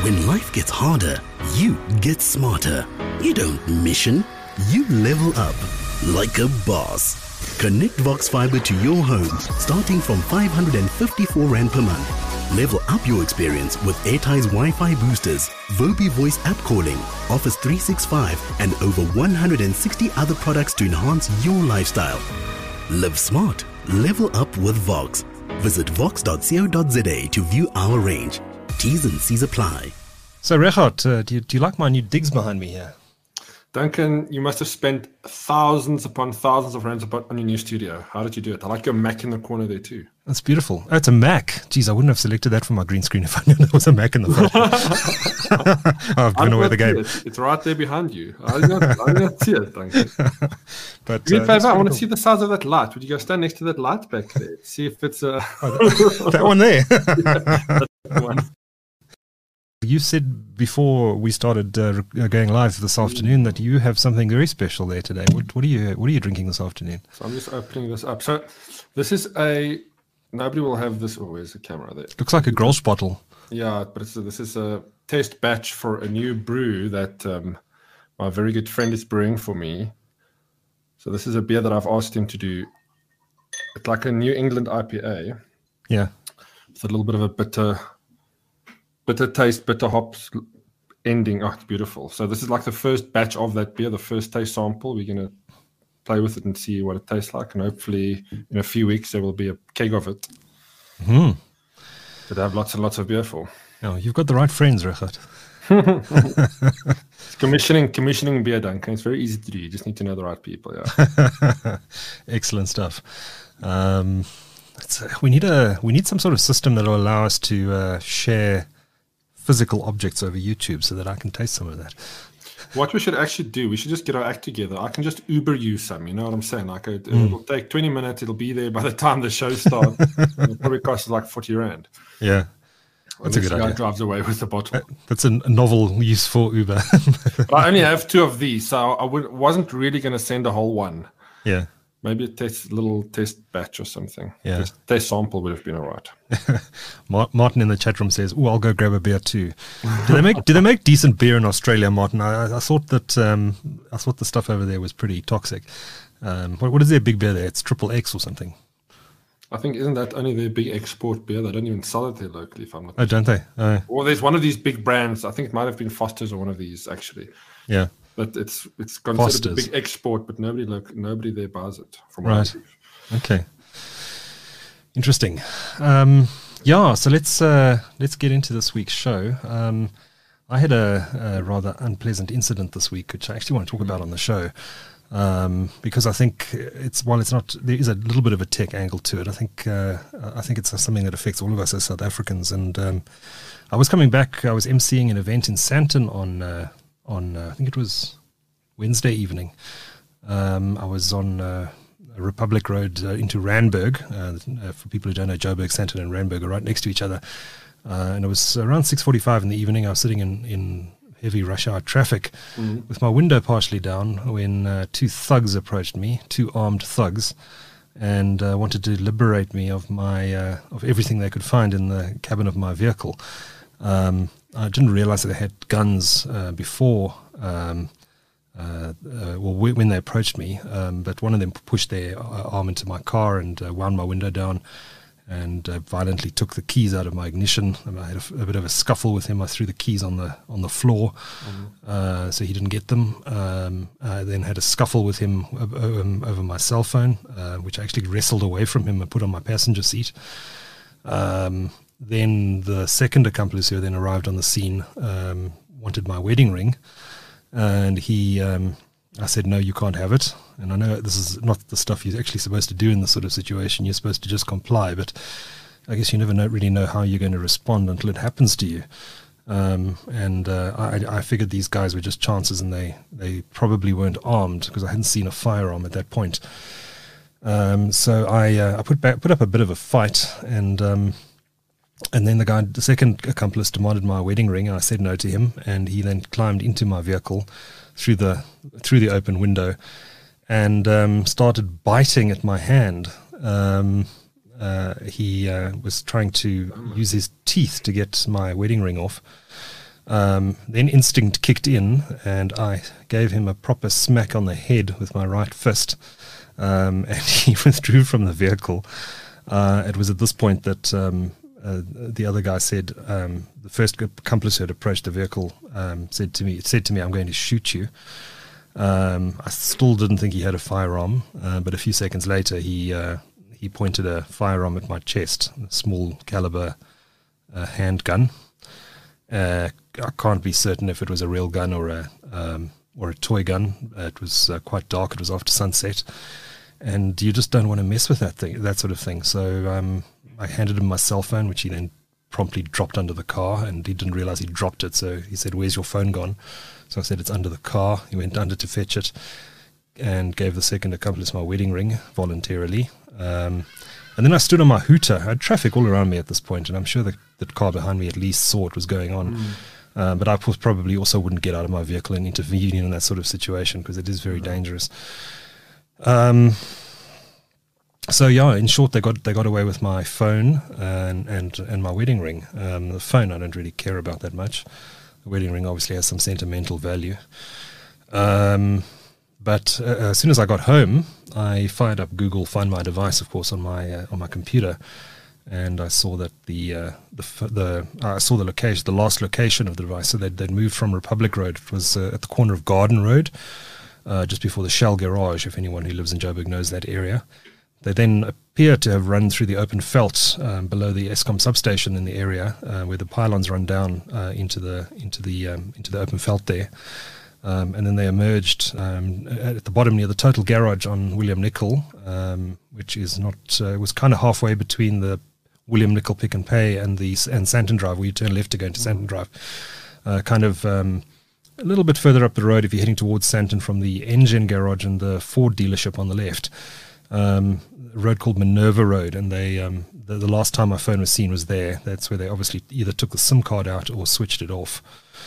When life gets harder, you get smarter. You don't mission, you level up like a boss. Connect Vox Fiber to your home starting from 554 Rand per month. Level up your experience with Airtie's Wi-Fi boosters, Vobi voice app calling, Office 365 and over 160 other products to enhance your lifestyle. Live smart. Level up with Vox. Visit vox.co.za to view our range. T's and C's apply. So, Regardt, do you like my new digs behind me here? Duncan, you must have spent thousands upon thousands of rands on your new studio. How did you do it? I like your Mac in the corner there too. That's beautiful. Oh, it's a Mac. Geez, I wouldn't have selected that for my green screen if I knew there was a Mac in the front. I've given away the game. It's right there behind you. I didn't see it, Duncan. But do me a favor, I want to see the size of that light. Would you go stand next to that light back there? See if it's that one there. That's the one. You said before we started going live this afternoon that you have something very special there today. What are you drinking this afternoon? So I'm just opening this up. So this is nobody will have this. Oh, where's the camera there? Looks like a Grolsch bottle. Yeah, but this is a test batch for a new brew that my very good friend is brewing for me. So this is a beer that I've asked him to do. It's like a New England IPA. Yeah. It's a little bit of a bitter taste, bitter hops ending. Oh, it's beautiful. So this is like the first batch of that beer, the first taste sample. We're going to play with it and see what it tastes like. And hopefully in a few weeks, there will be a keg of it. Mm-hmm. To have lots and lots of beer for. Oh, you've got the right friends, Regardt. It's commissioning beer, Duncan. It's very easy to do. You just need to know the right people. Yeah. Excellent stuff. We need some sort of system that will allow us to share physical objects over YouTube so that I can taste some of that. What we should actually do, we should just get our act together. I can just Uber you some, you know what I'm saying? Like it'll take 20 minutes. It'll be there by the time the show starts. It'll probably cost like 40 Rand. Yeah. That's a good idea. Drives away with the bottle. That's a novel use for Uber. But I only have 2 of these, so I wasn't really going to send a whole one. Yeah. Maybe a little test batch or something. Yeah. Test sample would have been all right. Martin in the chat room says, "Oh, I'll go grab a beer too." Do they make decent beer in Australia, Martin? I thought that the stuff over there was pretty toxic. What is their big beer there? It's Triple X or something. I think isn't that only their big export beer? They don't even sell it here locally, if I'm not. Oh, don't they? Or there's one of these big brands. I think it might have been Foster's or one of these actually. Yeah. But it's considered a big export, but nobody there buys it. From right. Okay. Interesting. So let's get into this week's show. I had a rather unpleasant incident this week, which I actually want to talk about on the show, because I think there is a little bit of a tech angle to it. I think it's something that affects all of us as South Africans. And I was coming back. I was emceeing an event in Sandton on I think it was Wednesday evening. I was on Republic Road into Randburg. For people who don't know, Joburg, Sandton and Randburg are right next to each other. And it was around 6:45 in the evening. I was sitting in heavy rush hour traffic with my window partially down when 2 thugs approached me, 2 armed thugs, and wanted to liberate me of of everything they could find in the cabin of my vehicle. I didn't realize that they had guns before, when they approached me, but one of them pushed their arm into my car and wound my window down and violently took the keys out of my ignition. I had a bit of a scuffle with him. I threw the keys on the floor, so he didn't get them. I then had a scuffle with him over my cell phone, which I actually wrestled away from him and put on my passenger seat. Then the second accomplice who then arrived on the scene wanted my wedding ring, and I said, "No, you can't have it." And I know this is not the stuff you're actually supposed to do in this sort of situation. You're supposed to just comply, but I guess you never really know how you're going to respond until it happens to you. I figured these guys were just chances, and they probably weren't armed because I hadn't seen a firearm at that point. So I put up a bit of a fight, and then the second accomplice demanded my wedding ring, and I said no to him, and he then climbed into my vehicle through the open window and started biting at my hand. He was trying to use his teeth to get my wedding ring off. Then instinct kicked in, and I gave him a proper smack on the head with my right fist, and he withdrew from the vehicle. It was at this point that the other guy said, the first accomplice who had approached the vehicle said to me, "I'm going to shoot you." I still didn't think he had a firearm, but a few seconds later he pointed a firearm at my chest, a small caliber handgun. I can't be certain if it was a real gun or a toy gun. It was quite dark. It was after sunset, and you just don't want to mess with that sort of thing. So I handed him my cell phone, which he then promptly dropped under the car, and he didn't realize he dropped it. So he said, "Where's your phone gone?" So I said, "It's under the car." He went under to fetch it and gave the second accomplice my wedding ring voluntarily. And then I stood on my hooter. I had traffic all around me at this point, and I'm sure the car behind me at least saw what was going on. But I probably also wouldn't get out of my vehicle and intervene in that sort of situation, because it is very dangerous. So yeah, in short, they got away with my phone and my wedding ring. The phone I don't really care about that much. The wedding ring obviously has some sentimental value. But as soon as I got home, I fired up Google Find My Device, of course, on my computer, and I saw that I saw the location, the last location of the device. So they'd moved from Republic Road. It was at the corner of Garden Road, just before the Shell garage. If anyone who lives in Joburg knows that area. They then appear to have run through the open veld below the Eskom substation in the area, where the pylons run down into the open veld there. And then they emerged at the bottom near the Total garage on William Nicol, which is was kind of halfway between the William Nicol Pick and Pay and Santon Drive, where you turn left to go into Santon Drive. A little bit further up the road, if you're heading towards Santon, from the Engine garage and the Ford dealership on the left. A road called Minerva Road, and they the last time my phone was seen was there. That's where they obviously either took the SIM card out or switched it off.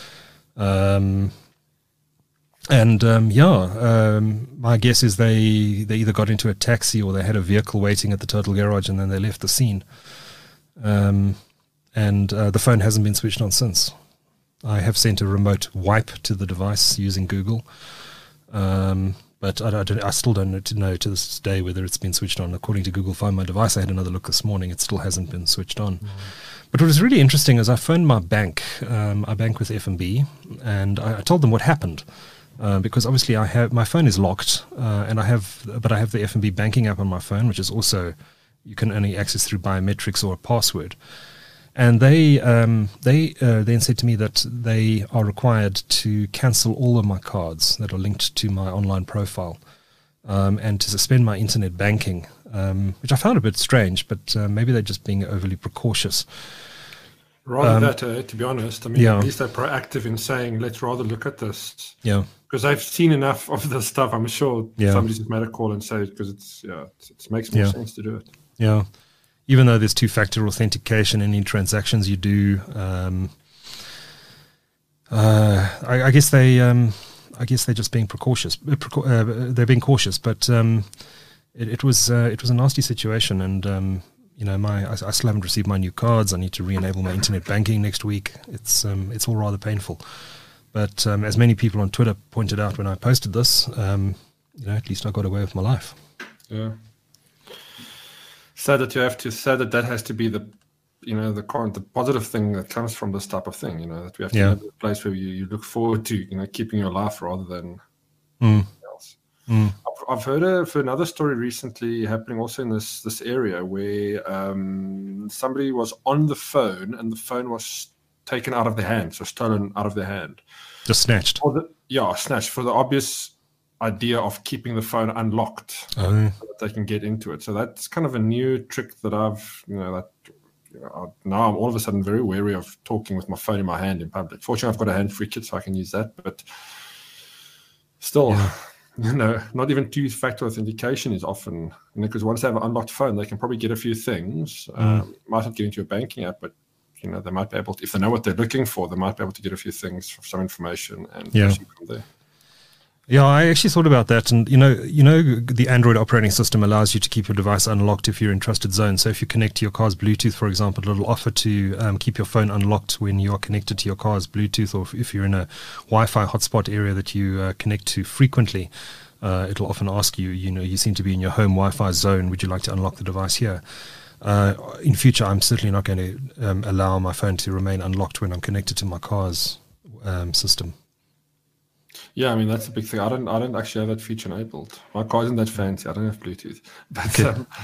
My guess is they either got into a taxi or they had a vehicle waiting at the Total garage, and then they left the scene. The phone hasn't been switched on since. I have sent a remote wipe to the device using Google, but I still don't know to this day whether it's been switched on. According to Google Find My Device, I had another look this morning. It still hasn't been switched on. But what was really interesting is I phoned my bank. I bank with FNB, and I told them what happened. Because obviously my phone is locked, but I have the FNB banking app on my phone, which is also, you can only access through biometrics or a password. And they then said to me that they are required to cancel all of my cards that are linked to my online profile, and to suspend my internet banking, which I found a bit strange, but maybe they're just being overly precautious. Rather to be honest, I mean, at least they're proactive in saying, let's rather look at this. Yeah. Because I've seen enough of this stuff. I'm sure somebody's just made a call and said it, because it makes more sense to do it. Yeah. Even though there's two-factor authentication in any transactions you do, I guess they're just being precautious. They're being cautious, but it was a nasty situation, and I still haven't received my new cards. I need to re-enable my internet banking next week. It's all rather painful. But as many people on Twitter pointed out when I posted this, at least I got away with my life. Yeah. Sad that has to be the positive thing that comes from this type of thing. That we have to have a place where you look forward to, keeping your life rather than else. I've heard of another story recently happening also in this area where somebody was on the phone and the phone was taken out of their hand, so stolen out of their hand. Just snatched. Snatched for the obvious idea of keeping the phone unlocked so that they can get into it. So that's kind of a new trick that now I'm all of a sudden very wary of talking with my phone in my hand in public. Fortunately, I've got a hand-free kit, so I can use that, but still... not even two-factor authentication is often, because once they have an unlocked phone, they can probably get a few things. Might not get into your banking app, but they might be able to, if they know what they're looking for, they might be able to get a few things, some information, and proceed from there. Yeah, I actually thought about that, and you know, the Android operating system allows you to keep your device unlocked if you're in trusted zones. So if you connect to your car's Bluetooth, for example, it'll offer to keep your phone unlocked when you are connected to your car's Bluetooth, or if you're in a Wi-Fi hotspot area that you connect to frequently. It'll often ask you, you seem to be in your home Wi-Fi zone. Would you like to unlock the device here? In future, I'm certainly not going to allow my phone to remain unlocked when I'm connected to my car's system. Yeah, I mean that's a big thing. I don't actually have that feature enabled. My car isn't that fancy. I don't have Bluetooth. But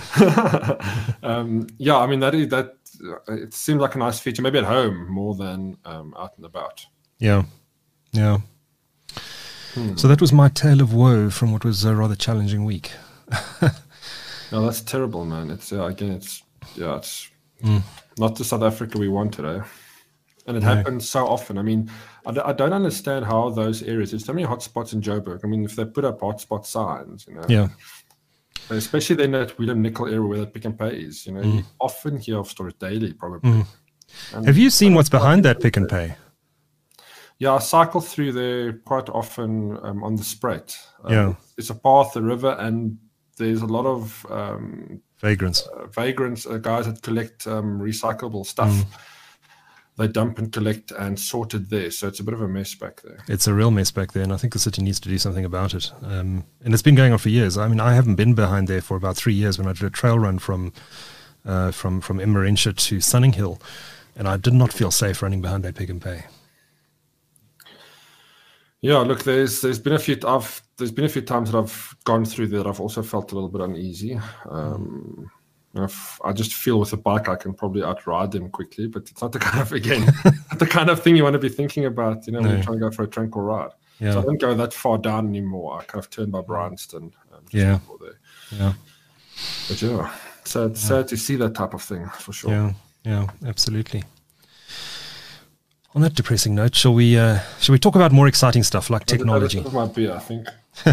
yeah, I mean that it seems like a nice feature, maybe at home more than out and about. Yeah. So that was my tale of woe from what was a rather challenging week. No, that's terrible, man. It's not the South Africa we want today. And it happens so often. I mean, I don't understand how those areas, there's so many hotspots in Joburg. I mean, if they put up hotspot signs, especially in that Willem Nicol area where that Pick n Pay is, you often hear of stores daily, probably. Have you seen what's behind that Pick n Pay? Yeah, I cycle through there quite often on the Spruit. It's a path, a river, and there's a lot of vagrants, guys that collect recyclable stuff. They dump and collect and sort it there. So it's a bit of a mess back there. It's a real mess back there, and I think the city needs to do something about it. And it's been going on for years. I mean, I haven't been behind there for about 3 years when I did a trail run from Emmarentia to Sunninghill, and I did not feel safe running behind that Pick n Pay. Yeah, look, there's been a few times that I've gone through there that I've also felt a little bit uneasy. I just feel with a bike I can probably outride them quickly, but it's not the kind of thing you want to be thinking about, when you're trying to go for a tranquil ride. Yeah. So I don't go that far down anymore. I kind of turn by Bryanston. Yeah. But sad to see that type of thing for sure. Yeah, absolutely. On that depressing note, shall we talk about more exciting stuff like technology? That might be, I think.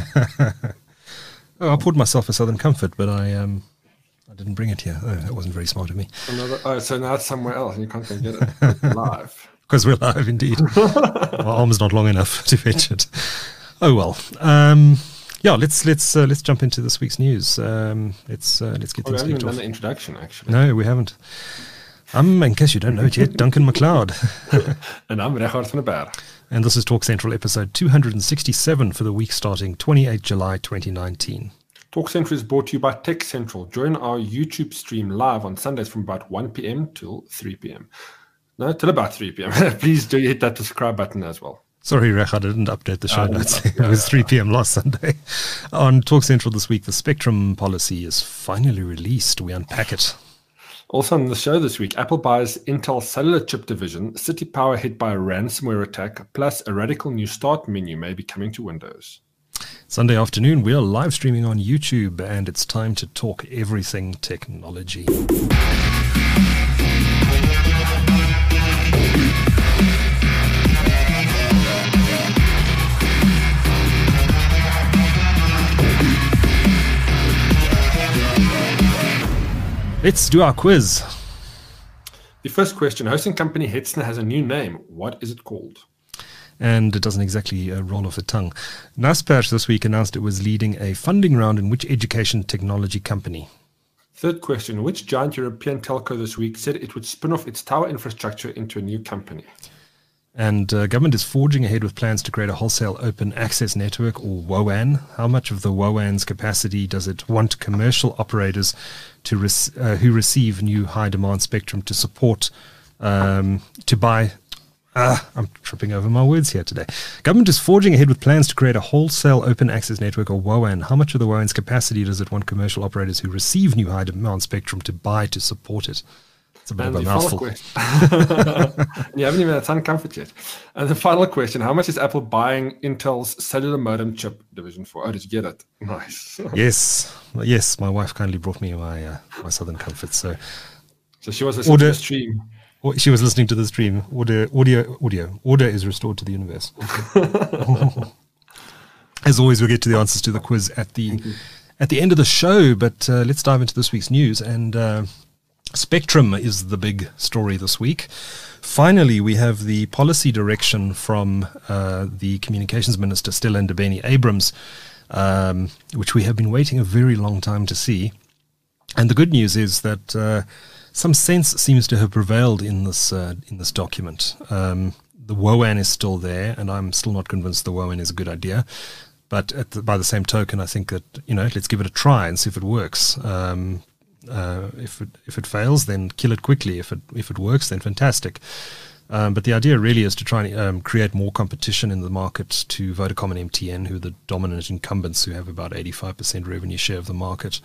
I poured myself a Southern Comfort, but I didn't bring it here. Oh, that wasn't very smart of me. So now it's somewhere else and you can't go get it. It's live. Because we're live, indeed. My arm's not long enough to fetch it. Oh well. Let's jump into this week's news. Let's get things kicked off. We haven't done the introduction, actually. No, we haven't. In case you don't know it yet, Duncan McLeod. And I'm Regardt van der Berg. And this is Talk Central episode 267 for the week starting 28 July 2019. Talk Central is brought to you by Tech Central. Join our YouTube stream live on Sundays from about 1 p.m. till 3 p.m. No, till about 3 p.m. Please do hit that subscribe button as well. Sorry, Rech, I didn't update the show notes. It was 3 p.m. last Sunday. On Talk Central this week, the Spectrum policy is finally released. We unpack it. Also on the show this week, Apple buys Intel cellular chip division, City Power hit by a ransomware attack, plus a radical new start menu may be coming to Windows. Sunday afternoon, we are live streaming on YouTube, and it's time to talk everything technology. Let's do our quiz. The first question, hosting company Hetzner has a new name. What is it called? And it doesn't exactly roll off the tongue. Naspers this week announced it was leading a funding round in which education technology company? Third question, which giant European telco this week said it would spin off its tower infrastructure into a new company? And government is forging ahead with plans to create a wholesale open access network, or WOAN. How much of the WOAN's capacity does it want commercial operators to who receive new high-demand spectrum to support to buy? I'm tripping over my words here today. Government is forging ahead with plans to create a wholesale open access network, or WOAN. How much of the WOAN's capacity does it want commercial operators who receive new high-demand spectrum to buy to support it? It's a bit of a mouthful. You haven't even had Sun Comfort yet. And the final question, how much is Apple buying Intel's cellular modem chip division for? Oh, did you get it? Nice. Yes. My wife kindly brought me my Southern Comfort. So she was listening to the stream. She was listening to the stream. Order is restored to the universe. As always, we'll get to the answers to the quiz at the end of the show. But let's dive into this week's news. And Spectrum is the big story this week. finally, we have the policy direction from the Communications Minister, Stella Ndabeni-Abrahams, which we have been waiting a very long time to see. And the good news is that some sense seems to have prevailed in this document. The WOAN is still there, and I'm still not convinced the WOAN is a good idea. But by the same token, I think that, let's give it a try and see if it works. If it fails, then kill it quickly. If it works, then fantastic. But the idea really is to try and create more competition in the market to Vodacom and MTN, who are the dominant incumbents, who have about 85% revenue share of the market.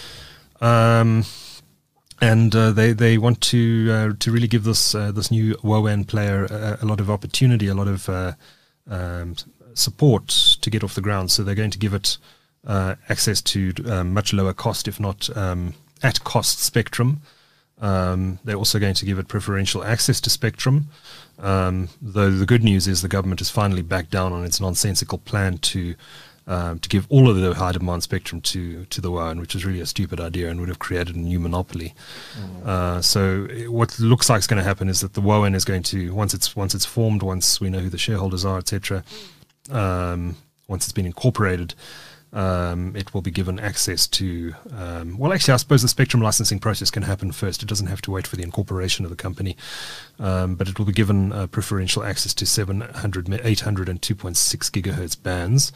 And they want to really give this new WOAN player a lot of opportunity, a lot of support to get off the ground. So they're going to give it access to much lower cost, if not at cost spectrum. They're also going to give it preferential access to spectrum. Though the good news is the government has finally backed down on its nonsensical plan to give all of the high demand spectrum to the WOAN, which is really a stupid idea and would have created a new monopoly. So what looks like is going to happen is that the WOAN is going to, once it's formed, once we know who the shareholders are, etc., once it's been incorporated, it will be given access to, I suppose the spectrum licensing process can happen first. It doesn't have to wait for the incorporation of the company. But it will be given preferential access to 700, 800 and 2.6 gigahertz bands.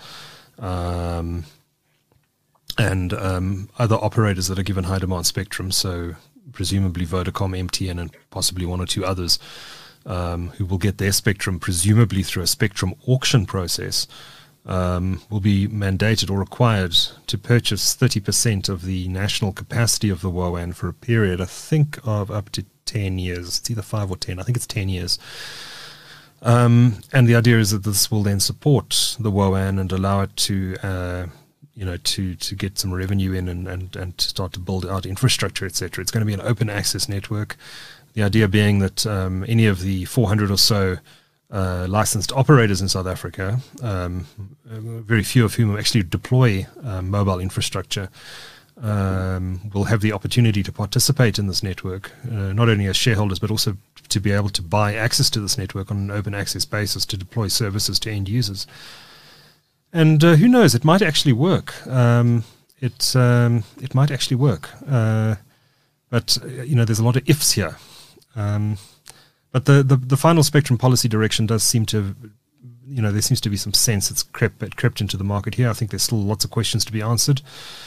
And other operators that are given high demand spectrum, so presumably Vodacom, MTN, and possibly one or two others, who will get their spectrum presumably through a spectrum auction process, will be mandated or required to purchase 30% of the national capacity of the WOAN for a period, I think, of up to 10 years. It's either 5 or 10. I think it's 10 years. And the idea is that this will then support the WOAN and allow it to, to get some revenue in and to start to build out infrastructure, etc. It's going to be an open access network. The idea being that any of the 400 or so licensed operators in South Africa, very few of whom actually deploy mobile infrastructure, will have the opportunity to participate in this network, not only as shareholders, but also to be able to buy access to this network on an open access basis to deploy services to end users. And who knows, it might actually work. It might actually work. But, there's a lot of ifs here. But the final spectrum policy direction does seem to, there seems to be some sense it's crept into the market here. I think there's still lots of questions to be answered.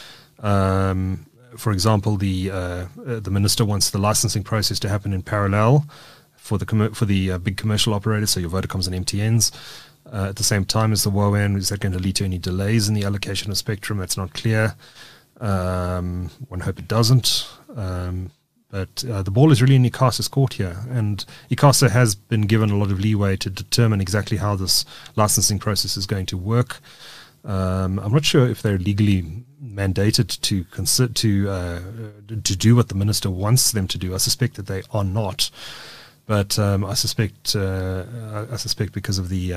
For example, the minister wants the licensing process to happen in parallel for the big commercial operators, so your Vodacoms and MTNs, at the same time as the WOAN. Is that going to lead to any delays in the allocation of spectrum? That's not clear. One hope it doesn't. But the ball is really in ICASA's court here, and ICASA has been given a lot of leeway to determine exactly how this licensing process is going to work. I'm not sure if they're legally mandated to do what the minister wants them to do. I suspect that they are not, but I suspect because of the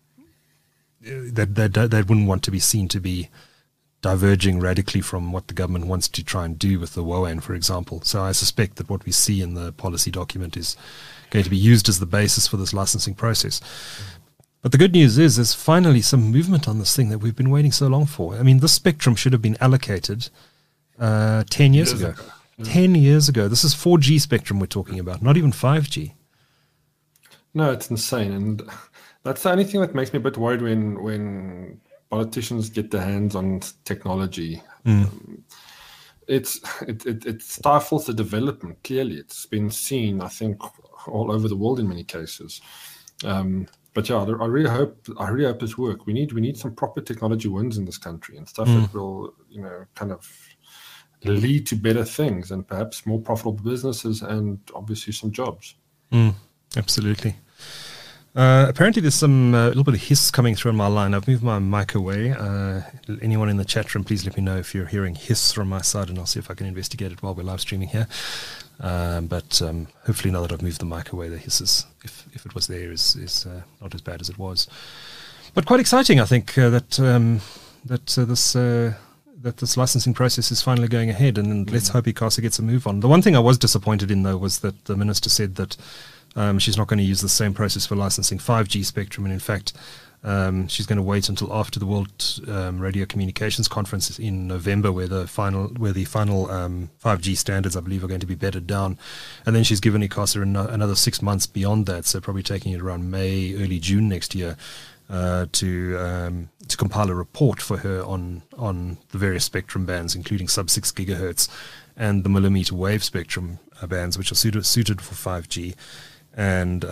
that they wouldn't want to be seen to be diverging radically from what the government wants to try and do with the WOAN, for example. So I suspect that what we see in the policy document is going to be used as the basis for this licensing process. But the good news is there's finally some movement on this thing that we've been waiting so long for. I mean, this spectrum should have been allocated 10 years ago. 10 years ago. This is 4G spectrum we're talking about, not even 5G. No, it's insane. And that's the only thing that makes me a bit worried when politicians get their hands on technology. It stifles the development. Clearly, it's been seen, I think, all over the world in many cases. But yeah, I really hope this works. We need some proper technology wins in this country and stuff that will, kind of lead to better things and perhaps more profitable businesses and obviously some jobs. Absolutely. Apparently there's some a little bit of hiss coming through on my line. I've moved my mic away. Anyone in the chat room, please let me know if you're hearing hiss from my side, and I'll see if I can investigate it while we're live streaming here. But hopefully now that I've moved the mic away, the hisses, if it was there, is not as bad as it was. But quite exciting, I think, that this licensing process is finally going ahead, and let's hope ICASA gets a move on. The one thing I was disappointed in, though, was that the minister said that She's not going to use the same process for licensing 5G spectrum, and in fact, she's going to wait until after the World Radio Communications Conference in November, where the final 5G standards, I believe, are going to be bedded down, and then she's given ICASA another 6 months beyond that, so probably taking it around May, early June next year, to compile a report for her on the various spectrum bands, including sub-6 gigahertz and the millimeter wave spectrum bands, which are suited for 5G. And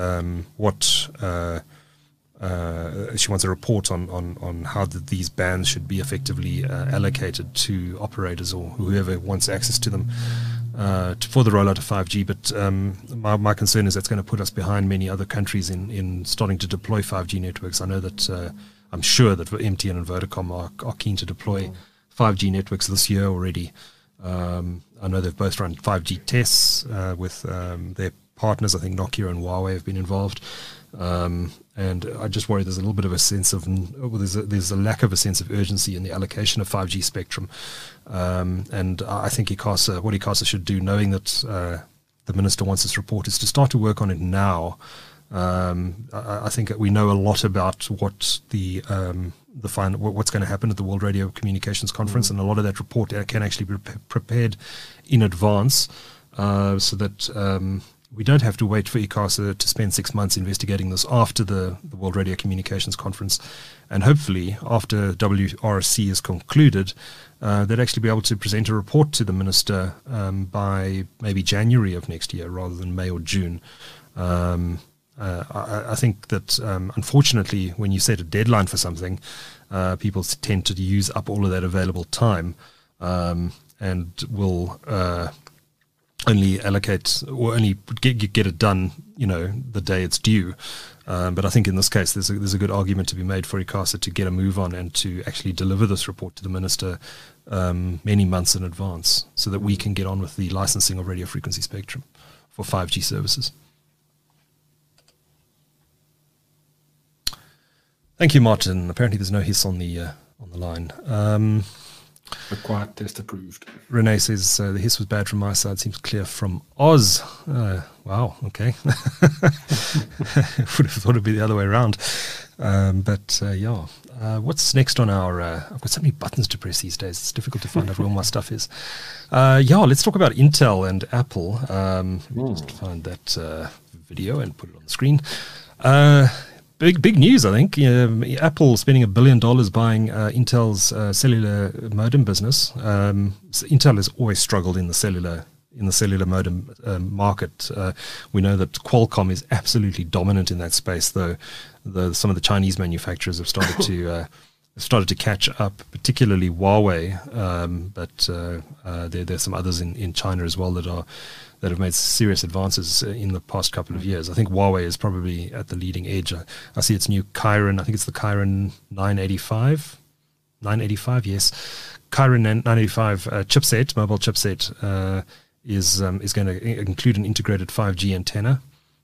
she wants a report on how these bands should be effectively allocated to operators or whoever wants access to them for the rollout of 5G. But my concern is that's going to put us behind many other countries in starting to deploy 5G networks. I know that I'm sure that MTN and Vodacom are keen to deploy 5G networks this year already. I know they've both run 5G tests with their partners. I think Nokia and Huawei have been involved. And I just worry there's a little bit of a sense of there's a lack of a sense of urgency in the allocation of 5G spectrum. And I think what ICASA should do, knowing that the minister wants this report, is to start to work on it now. I think we know a lot about what what's going to happen at the World Radio Communications Conference, and a lot of that report can actually be prepared in advance, so that we don't have to wait for ICASA to spend 6 months investigating this after the World Radio Communications Conference. And hopefully, after WRC is concluded, they'd actually be able to present a report to the minister by maybe January of next year rather than May or June. I think that, unfortunately, when you set a deadline for something, people tend to use up all of that available time and will only allocate or only get it done, the day it's due. But I think in this case, there's a good argument to be made for ICASA to get a move on and to actually deliver this report to the minister many months in advance, so that we can get on with the licensing of radio frequency spectrum for 5G services. Thank you, Martin. Apparently, there's no hiss on the line. The quiet test approved. Renee says the hiss was bad from my side. Seems clear from Oz. Wow. Okay. Would have thought it'd be the other way around. Yeah. What's next on our? I've got so many buttons to press these days. It's difficult to find out where all my stuff is. Let's talk about Intel and Apple. Let me just find that video and put it on the screen. Big news, I think. Apple spending $1 billion buying Intel's cellular modem business. So Intel has always struggled in the cellular modem market. We know that Qualcomm is absolutely dominant in that space, though. Some of the Chinese manufacturers have started to catch up, particularly Huawei. But there's some others in China as well that have made serious advances in the past couple of years. I think Huawei is probably at the leading edge. I see its new Kirin, I think it's the Kirin 985, yes. Kirin 985 chipset, mobile chipset, is going to include an integrated 5G antenna.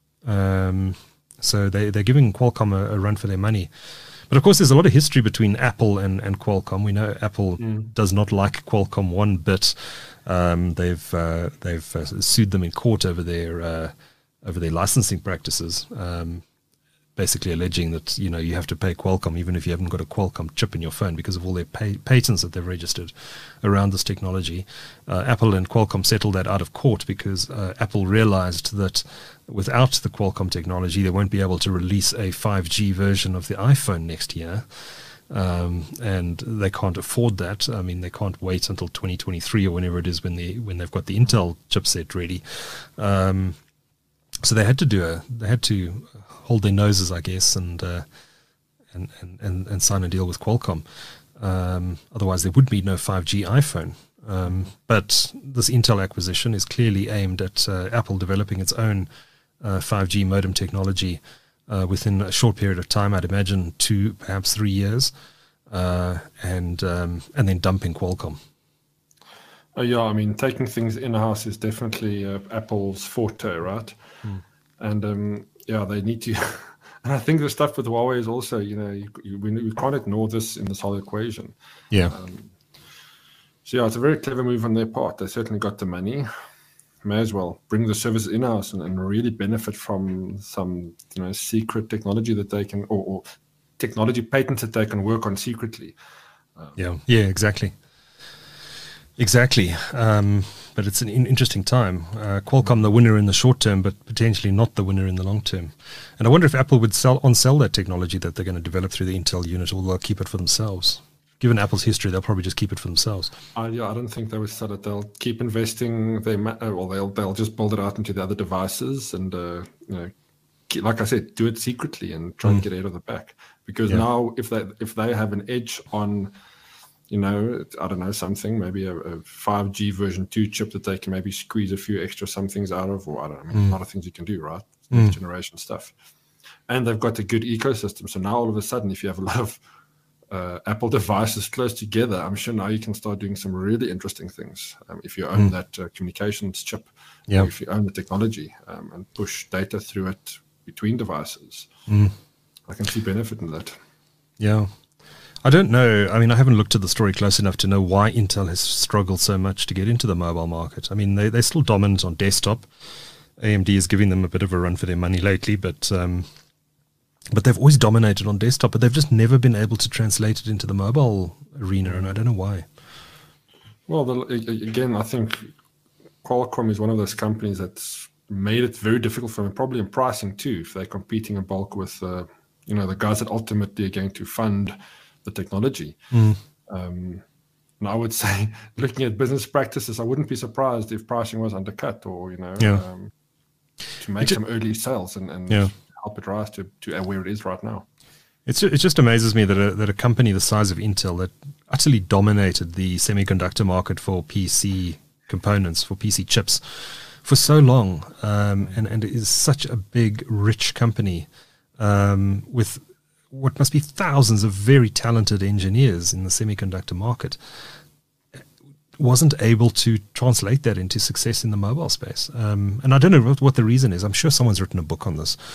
So they're giving Qualcomm a run for their money. But of course, there's a lot of history between Apple and Qualcomm. We know Apple does not like Qualcomm one bit. They've sued them in court over their licensing practices, basically alleging that you have to pay Qualcomm even if you haven't got a Qualcomm chip in your phone because of all their patents that they've registered around this technology. Apple and Qualcomm settled that out of court because Apple realized that without the Qualcomm technology, they won't be able to release a 5G version of the iPhone next year. And they can't afford that. I mean, they can't wait until 2023 or whenever it is when they've got the Intel chipset ready. So they had to hold their noses, I guess, and sign a deal with Qualcomm. Otherwise, there would be no 5G iPhone. But this Intel acquisition is clearly aimed at Apple developing its own 5G modem technology within a short period of time. I'd imagine 2, perhaps 3 years, and then dumping Qualcomm. I mean, taking things in-house is definitely Apple's forte, right? And they need to. And I think the stuff with Huawei is also, we can't ignore this in this whole equation. Yeah. So it's a very clever move on their part. They certainly got the money. may as well bring the services in-house and really benefit from some, secret technology that they can, or technology patents that they can work on secretly. Yeah, exactly. But it's an interesting time. Qualcomm, the winner in the short term, but potentially not the winner in the long term. And I wonder if Apple would sell that technology that they're going to develop through the Intel unit, or they'll keep it for themselves. Given Apple's history, they'll probably just keep it for themselves. I don't think they would sell it. They'll keep investing. They'll just build it out into the other devices, and like I said, do it secretly and try and get ahead of the pack. Because now, if they have an edge on, I don't know, something, maybe a 5G version 2 chip that they can maybe squeeze a few extra some things out of, or I don't know, a lot of things you can do, right? Next generation stuff. And they've got a good ecosystem. So now all of a sudden, if you have a lot of Apple devices close together, I'm sure now you can start doing some really interesting things. If you own that communications chip, or if you own the technology and push data through it between devices, I can see benefit in that. Yeah. I don't know. I mean, I haven't looked at the story close enough to know why Intel has struggled so much to get into the mobile market. I mean, they're still dominant on desktop. AMD is giving them a bit of a run for their money lately, but they've always dominated on desktop, but they've just never been able to translate it into the mobile arena, and I don't know why. Well, again, I think Qualcomm is one of those companies that's made it very difficult for them, probably in pricing too, if they're competing in bulk with the guys that ultimately are going to fund the technology. And I would say, looking at business practices, I wouldn't be surprised if pricing was undercut, or to make some early sales and help it rise to where it is right now. It just amazes me that a company the size of Intel, that utterly dominated the semiconductor market for PC components, for PC chips, for so long, and it is such a big, rich company with what must be thousands of very talented engineers in the semiconductor market, wasn't able to translate that into success in the mobile space. And I don't know what the reason is. I'm sure someone's written a book on this.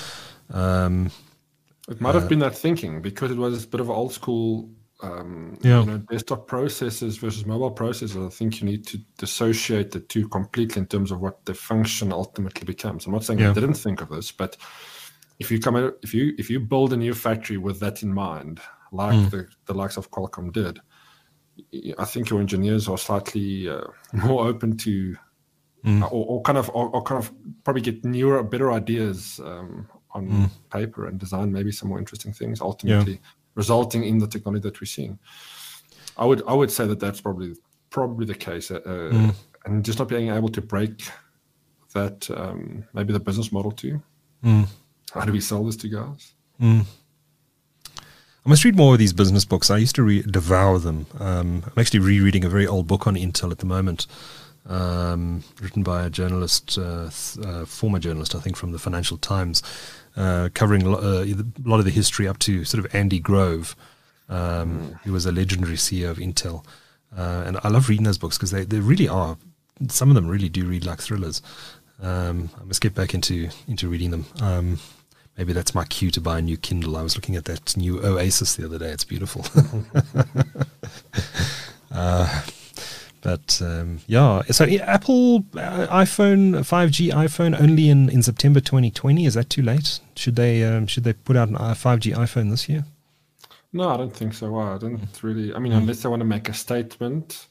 It might have been that thinking, because it was a bit of an old school desktop processors versus mobile processors. I think you need to dissociate the two completely in terms of what the function ultimately becomes. I'm not saying I didn't think of this, but if you build a new factory with that in mind, like the likes of Qualcomm did, I think your engineers are slightly more open to, or kind of probably get newer, better ideas on paper and design maybe some more interesting things, ultimately resulting in the technology that we're seeing. I would say that that's probably the case, and just not being able to break that maybe the business model too. How do we sell this to guys? I must read more of these business books. I used to devour them. I'm actually rereading a very old book on Intel at the moment, written by a journalist, former journalist, I think, from the Financial Times, covering a lot of the history up to sort of Andy Grove, who was a legendary CEO of Intel. And I love reading those books because they really are, some of them really do read like thrillers. I must get back into reading them. Maybe that's my cue to buy a new Kindle. I was looking at that new Oasis the other day. It's beautiful. So Apple iPhone, 5G iPhone only in September 2020. Is that too late? Should they put out an 5G iPhone this year? No, I don't think so. I don't really. I mean, unless they want to make a statement.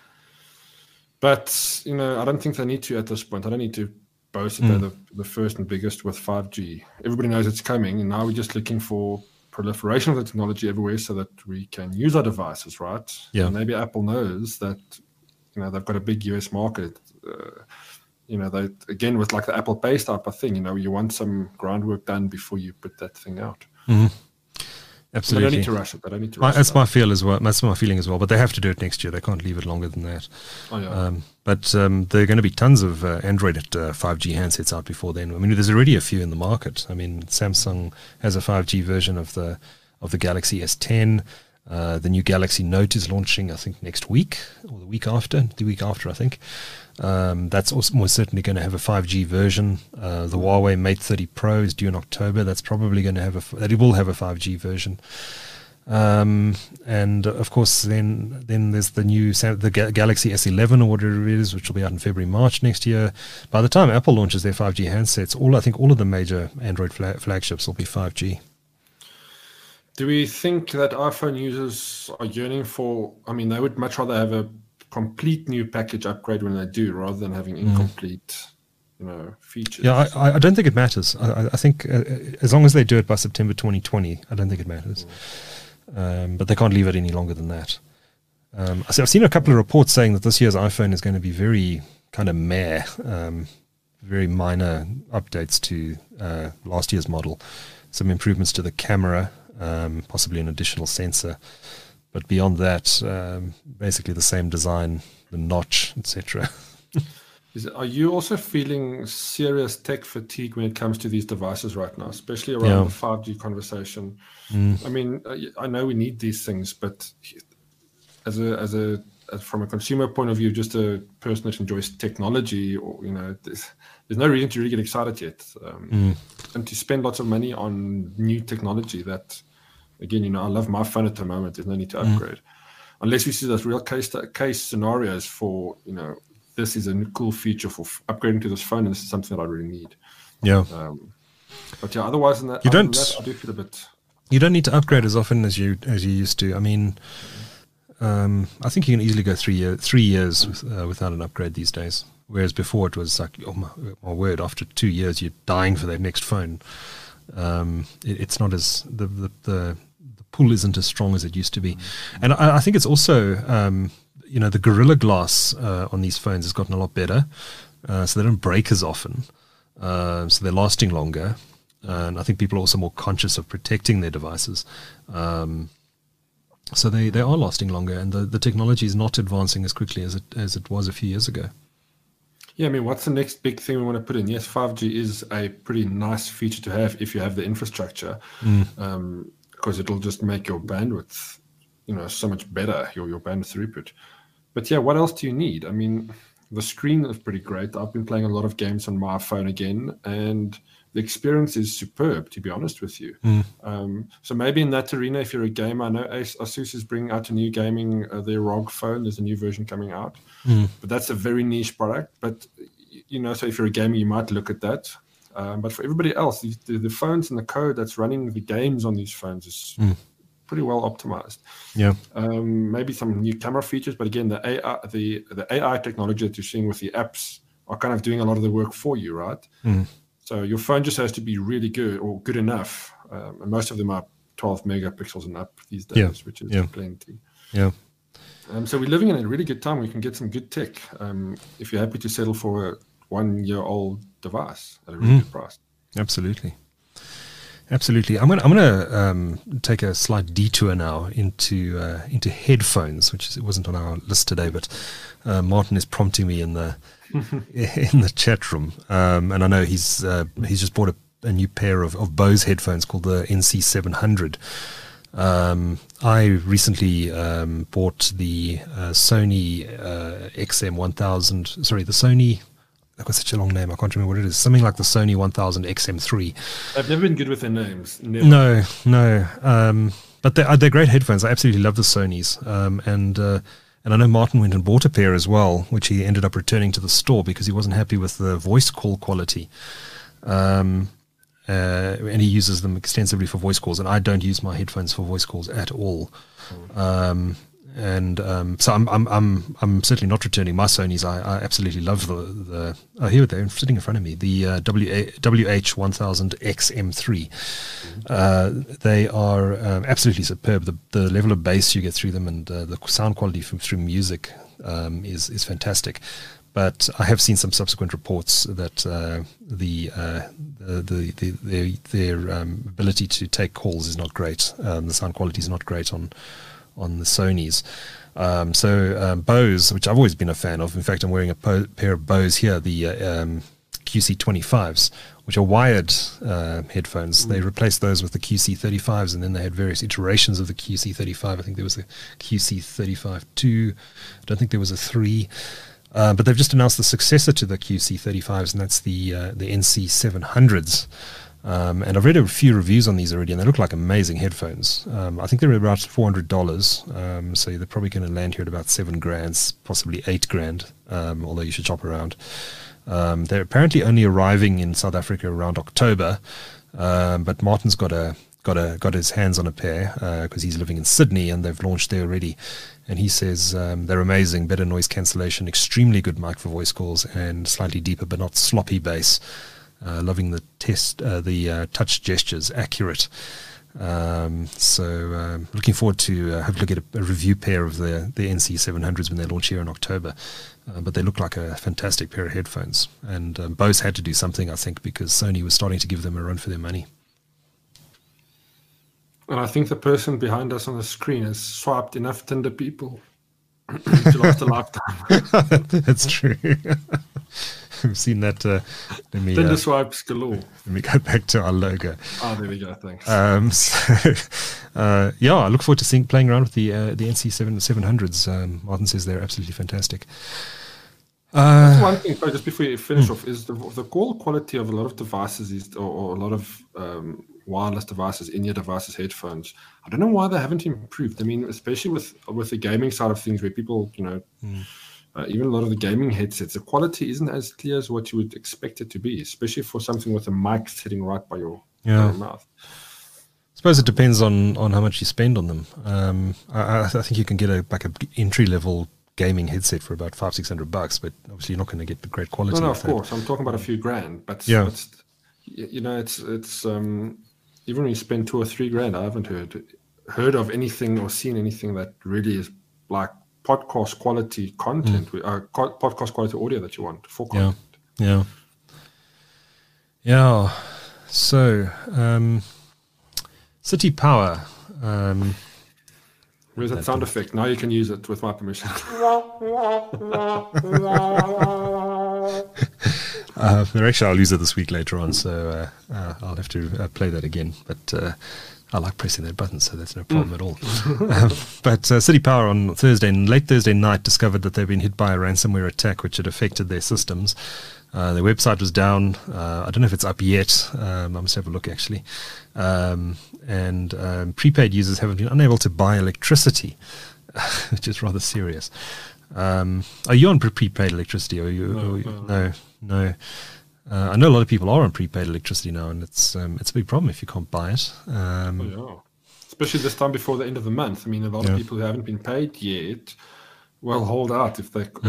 But, I don't think they need to at this point. I don't need to boast that they're the first and biggest with 5G. Everybody knows it's coming, and now we're just looking for proliferation of the technology everywhere so that we can use our devices, right? Yeah. And maybe Apple knows that, they've got a big US market. They, again, with like the Apple Pay type of thing, you want some groundwork done before you put that thing out. Absolutely. They don't need to rush it. That's my feel as well. That's my feeling as well. But they have to do it next year. They can't leave it longer than that. Oh, yeah. But there are going to be tons of Android 5G handsets out before then. I mean, there's already a few in the market. I mean, Samsung has a 5G version of the Galaxy S10. The new Galaxy Note is launching, I think, next week or the week after, I think. That's also most certainly going to have a 5G version. The Huawei Mate 30 Pro is due in October. That's probably going to have it will have a 5G version. And of course, then there's the Galaxy S11 or whatever it is, which will be out in February, March next year. By the time Apple launches their 5G handsets, I think all of the major Android flagships will be 5G. Do we think that iPhone users are yearning for? I mean, they would much rather have a complete new package upgrade when they do, rather than having incomplete, features. Yeah, I don't think it matters. I think as long as they do it by September 2020, I don't think it matters. But they can't leave it any longer than that. I've seen a couple of reports saying that this year's iPhone is going to be very kind of meh, very minor updates to last year's model, some improvements to the camera, possibly an additional sensor, but beyond that, basically the same design, the notch, etc. Are you also feeling serious tech fatigue when it comes to these devices right now, especially around the 5G conversation? I mean, I know we need these things, but from a consumer point of view, just a person that enjoys technology, or there's no reason to really get excited yet, and to spend lots of money on new technology. That, again, I love my phone at the moment. There's no need to upgrade, unless we see those real case scenarios for this is a cool feature for upgrading to this phone, and this is something that I really need. Yeah. But yeah, otherwise than that, I do feel a bit. You don't need to upgrade as often as you used to. I mean, I think you can easily go 3 years without an upgrade these days. Whereas before it was like, oh my word, after 2 years you're dying for that next phone. It's not as the pull isn't as strong as it used to be, and I think it's also. The Gorilla Glass on these phones has gotten a lot better, so they don't break as often, so they're lasting longer, and I think people are also more conscious of protecting their devices, so they are lasting longer, and the technology is not advancing as quickly as it was a few years ago. Yeah, I mean, what's the next big thing we want to put in? Yes, 5G is a pretty nice feature to have if you have the infrastructure, because it'll just make your bandwidth, so much better, your bandwidth throughput. But yeah, what else do you need? I mean, the screen is pretty great. I've been playing a lot of games on my phone again, and the experience is superb, to be honest with you. So maybe in that arena, if you're a gamer, I know Asus is bringing out a new their ROG phone. There's a new version coming out, but that's a very niche product. But so if you're a gamer, you might look at that. But for everybody else, the phones and the code that's running the games on these phones is pretty well optimized. Yeah. Maybe some new camera features, but again, the AI technology that you're seeing with the apps are kind of doing a lot of the work for you, right? So your phone just has to be really good or good enough. And most of them are 12 megapixels and up these days, which is plenty. Yeah. So we're living in a really good time where you can get some good tech if you're happy to settle for a 1-year-old device at a really good price. Absolutely. I'm gonna take a slight detour now into headphones, which it wasn't on our list today, but Martin is prompting me in the in the chat room, and I know he's just bought a new pair of Bose headphones called the NC700. I recently bought the Sony XM1000. Sorry, the Sony. I've got such a long name, I can't remember what it is. Something like the Sony 1000 XM3. I've never been good with their names. Never. No. But they're great headphones. I absolutely love the Sonys. And I know Martin went and bought a pair as well, which he ended up returning to the store because he wasn't happy with the voice call quality. And he uses them extensively for voice calls, and I don't use my headphones for voice calls at all. So I'm certainly not returning my Sonys. I absolutely love the here they're sitting in front of me, the WH-1000 XM3. They are absolutely superb. The level of bass you get through them and the sound quality through music is fantastic. But I have seen some subsequent reports that their ability to take calls is not great. The sound quality is not great on the Sonys. So Bose, which I've always been a fan of. In fact, I'm wearing a pair of Bose here, the QC25s, which are wired headphones. They replaced those with the QC35s, and then they had various iterations of the QC35. I think there was a QC35-2. I don't think there was a 3. But they've just announced the successor to the QC35s, and that's the NC700s. And I've read a few reviews on these already, and they look like amazing headphones. I think they're about $400, so they're probably going to land here at about $7,000, possibly $8,000, although you should shop around. They're apparently only arriving in South Africa around October, but Martin's got his hands on a pair because he's living in Sydney, and they've launched there already. And he says they're amazing, better noise cancellation, extremely good mic for voice calls, and slightly deeper but not sloppy bass. Loving the touch gestures, accurate. So looking forward to hopefully get a review pair of the NC700s when they launch here in October. But they look like a fantastic pair of headphones. And Bose had to do something, I think, because Sony was starting to give them a run for their money. And I think the person behind us on the screen has swiped enough Tinder people to last a lifetime. That's true. We've seen that. Tinder swipes galore. Let me go back to our logo. Oh, there we go. Thanks. Yeah, I look forward to playing around with the NC700s. Martin says they're absolutely fantastic. One thing, just before you finish off, is the call quality of a lot of devices or a lot of wireless devices, in-ear devices, headphones. I don't know why they haven't improved. I mean, especially with the gaming side of things, where people, even a lot of the gaming headsets, the quality isn't as clear as what you would expect it to be, especially for something with a mic sitting right by your mouth. I suppose it depends on how much you spend on them. I think you can get an entry-level gaming headset for about $500-600, but obviously you're not going to get the great quality. No, of course. I'm talking about a few grand, but it's even when you spend $2 or $3 I haven't heard of anything or seen anything that really is like podcast quality content, podcast quality audio that you want for content. Yeah. So, City Power. Where's that sound effect? Now you can use it with my permission. Actually, I'll use it this week later on, so I'll have to play that again. But I like pressing that button, so that's no problem at all. But City Power on late Thursday night discovered that they've been hit by a ransomware attack which had affected their systems. Their website was down. I don't know if it's up yet. I must have a look, actually. And prepaid users have been unable to buy electricity, which is rather serious. Are you on prepaid electricity? No. I know a lot of people are on prepaid electricity now, and it's a big problem if you can't buy it. Especially this time before the end of the month. I mean, a lot of people who haven't been paid yet will hold out if they've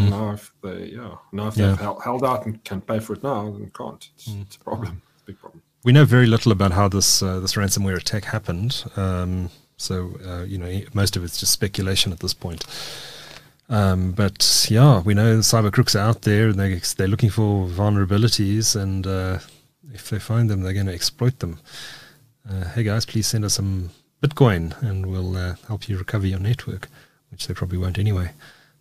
held out and can pay for it now, then can't. It's a problem. It's a big problem. We know very little about how this ransomware attack happened. So most of it's just speculation at this point. But yeah, we know the cyber crooks are out there, and they're looking for vulnerabilities, and if they find them, they're going to exploit them. Hey guys, please send us some Bitcoin, and we'll help you recover your network, which they probably won't anyway.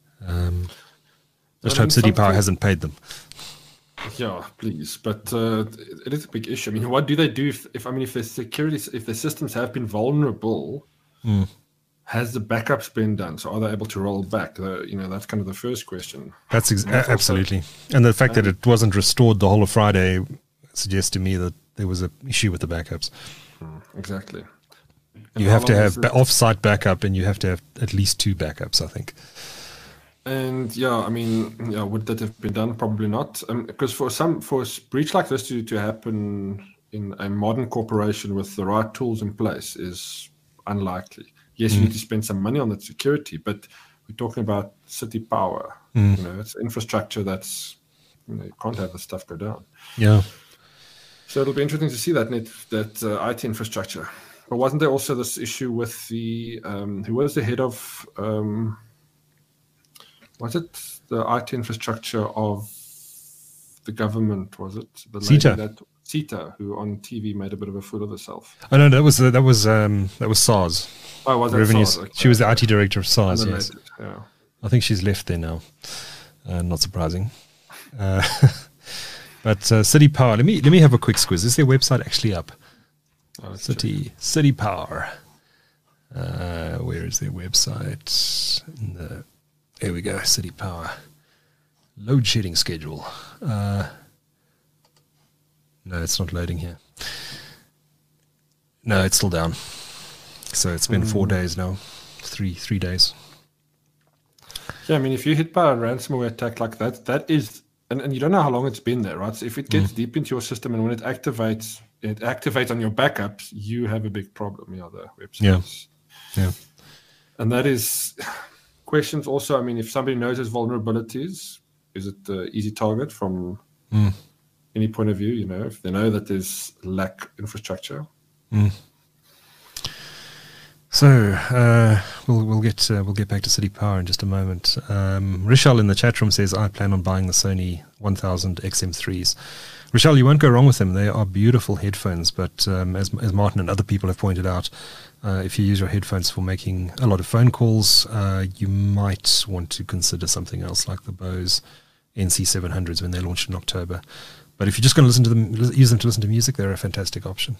Just hope City Power hasn't paid them. Yeah, please. But it is a big issue. I mean, what do they do if the systems have been vulnerable? Has the backups been done? So are they able to roll back? That's kind of the first question. That's absolutely. And the fact that it wasn't restored the whole of Friday suggests to me that there was an issue with the backups. Exactly. You have to have off-site backup, and you have to have at least 2 backups, I think. And would that have been done? Probably not. Because for a breach like this to happen in a modern corporation with the right tools in place is unlikely. Yes, you need to spend some money on that security, but we're talking about City Power. It's infrastructure that's you can't have this stuff go down. Yeah. So it'll be interesting to see that IT infrastructure. But wasn't there also this issue with the who was the head of was it the IT infrastructure of the government? Was it the lady Sita, who on TV made a bit of a fool of herself? Oh no, that was SARS. Oh, was that Revenues? SARS? Okay. She was the IT director of SARS. Yes, yeah. I think she's left there now. Not surprising. But City Power. Let me have a quick squiz. Is their website actually up? City Power. Where is their website? There we go. City Power. Load shedding schedule. No, it's not loading here. No, it's still down. So it's been 4 days now. Three days. Yeah, I mean, if you're hit by a ransomware attack like that, that is, and you don't know how long it's been there, right? So if it gets deep into your system and when it activates on your backups, you have a big problem. Yeah, the websites. Yeah. And that is questions also. I mean, if somebody knows there's vulnerabilities, is it an easy target from any point of view? You know, if they know that there's lack infrastructure. So we'll get back to City Power in just a moment. Rishal in the chat room says, I plan on buying the Sony 1000 XM3s. Rishal, you won't go wrong with them. They are beautiful headphones, but as Martin and other people have pointed out, if you use your headphones for making a lot of phone calls, you might want to consider something else like the Bose NC700s when they're launched in October. But if you're just going to use them to listen to music, they're a fantastic option.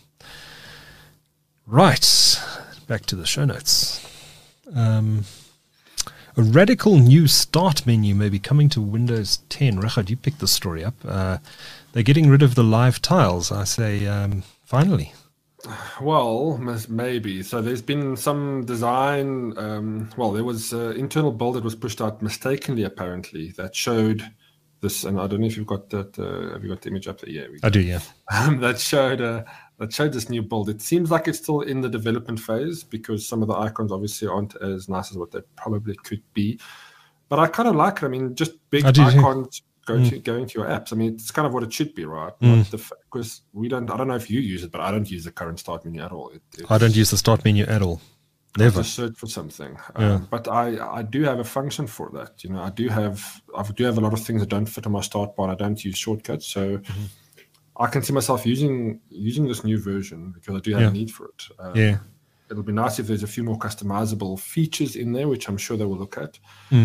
Right. Back to the show notes. A radical new start menu may be coming to Windows 10. Rachad, you picked the story up. They're getting rid of the live tiles. I say, finally. Well, maybe. So there's been some design. There was an internal build that was pushed out mistakenly, apparently, that showed this. And I don't know if you've got that. Have you got the image up there? Yeah, I do. Yeah. That showed this new build. It seems like it's still in the development phase because some of the icons obviously aren't as nice as what they probably could be. But I kind of like it. I mean, just big icons going to your apps. I mean, it's kind of what it should be, right? Because I don't know if you use it, but I don't use the current start menu at all. I don't use the start menu at all. Never. Just search for something. But I do have a function for that. You know, I do have a lot of things that don't fit on my start bar. And I don't use shortcuts, so. I can see myself using this new version because I do have a need for it. It'll be nice if there's a few more customizable features in there, which I'm sure they will look at.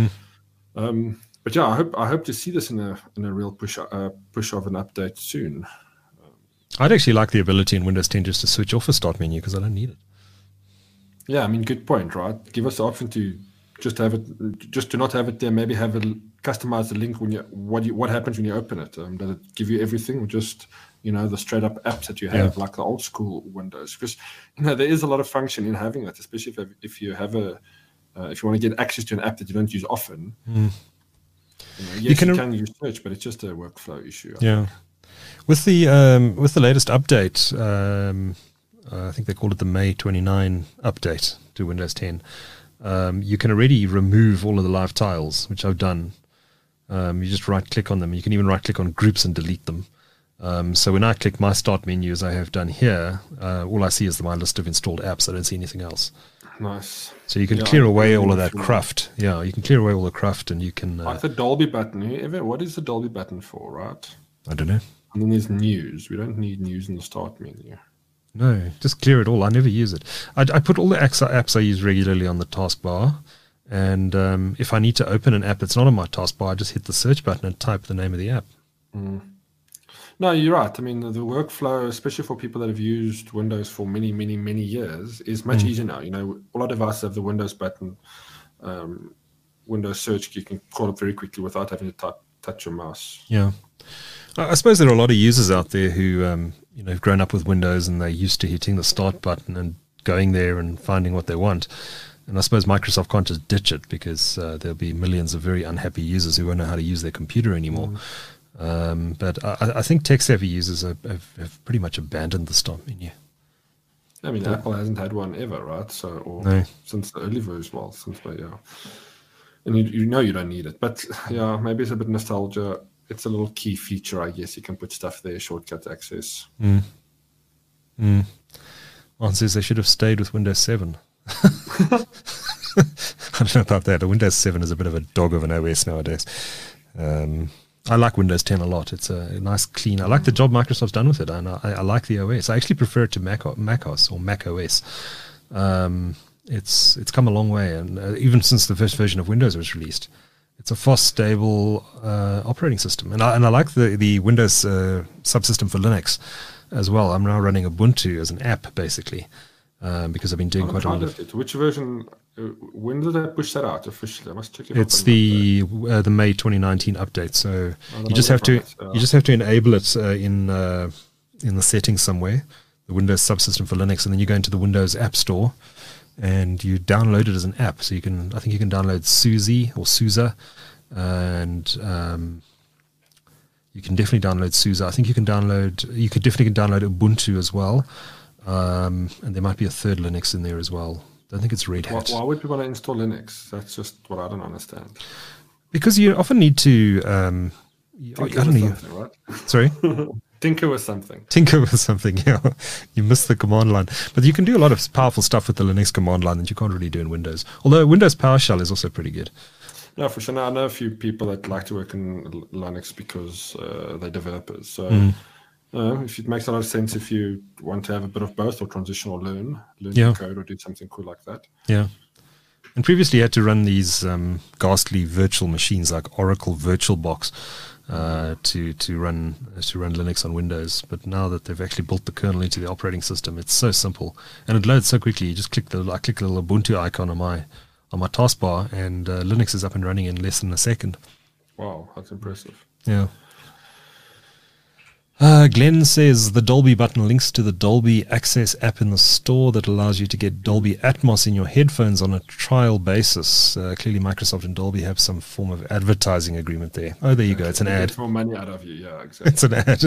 But yeah, I hope to see this in a real push of an update soon. I'd actually like the ability in Windows 10 just to switch off a start menu because I don't need it. Yeah, I mean, good point, right? Give us the option to just have it, just to not have it there. Maybe have it customize the link when what happens when you open it. Does it give you everything, or just the straight up apps that you have, like the old school Windows? Because there is a lot of function in having that, especially if you have if you want to get access to an app that you don't use often. You can use search, but it's just a workflow issue. I think. With the latest update, I think they called it the May 29 update to Windows 10. You can already remove all of the live tiles, which I've done. You just right-click on them. You can even right-click on groups and delete them. So when I click my start menu, as I have done here, all I see is my list of installed apps. I don't see anything else. Nice. So you can clear away all of that cruft. Yeah, you can clear away all the cruft, and you can... like the Dolby button. What is the Dolby button for, right? I don't know. And then there's news. We don't need news in the start menu. No, just clear it all. I never use it. I put all the apps I use regularly on the taskbar, and if I need to open an app that's not on my taskbar, I just hit the search button and type the name of the app. No, you're right. I mean, the workflow, especially for people that have used Windows for many, many, many years, is much easier now. All our devices have the Windows button, Windows search. You can call it very quickly without having to touch your mouse. Yeah. I suppose there are a lot of users out there who, have grown up with Windows and they're used to hitting the start button and going there and finding what they want. And I suppose Microsoft can't just ditch it because there'll be millions of very unhappy users who won't know how to use their computer anymore. But I think tech-savvy users have pretty much abandoned the start menu. I mean, Apple hasn't had one ever, right? Since the early version, and you don't need it. But yeah, maybe it's a bit nostalgia. It's a little key feature, I guess. You can put stuff there, shortcut access. One says they should have stayed with Windows 7. I don't know about that. Windows 7 is a bit of a dog of an OS nowadays. I like Windows 10 a lot. It's a nice, clean. I like the job Microsoft's done with it, and I like the OS. I actually prefer it to macOS or Mac OS. It's come a long way, and even since the first version of Windows was released, it's a fast, stable operating system, and I like the Windows subsystem for Linux as well. I'm now running Ubuntu as an app, basically, because I've been doing quite a lot of... Which version? When did they push that out officially? I must check it. It's the May 2019 update. So you just have to enable it in the settings somewhere. Windows subsystem for Linux, and then you go into the Windows App Store and you download it as an app. So I think you can download Suzy or Susa, and you can definitely download Susa. I think you could definitely download Ubuntu as well, and there might be a third Linux in there as well. I don't think it's Red Hat. Why would we want to install Linux? That's just what I don't understand. Because you often need to, I don't know. Right? Sorry? Tinker with something. Yeah. You miss the command line. But you can do a lot of powerful stuff with the Linux command line that you can't really do in Windows. Although Windows PowerShell is also pretty good. Yeah, for sure. Now, I know a few people that like to work in Linux because they're developers. So if it makes a lot of sense if you want to have a bit of both or transition or learn code or do something cool like that. Yeah. And previously you had to run these ghastly virtual machines like Oracle VirtualBox to run Linux on Windows. But now that they've actually built the kernel into the operating system, it's so simple and it loads so quickly. You just click the little Ubuntu icon on my taskbar, and Linux is up and running in less than a second. Wow, that's impressive. Yeah. Glenn says the Dolby button links to the Dolby Access app in the store that allows you to get Dolby Atmos in your headphones on a trial basis. Clearly Microsoft and Dolby have some form of advertising agreement there. Oh, there you go. It's an ad. Get more money out of you. Yeah, exactly. It's an ad.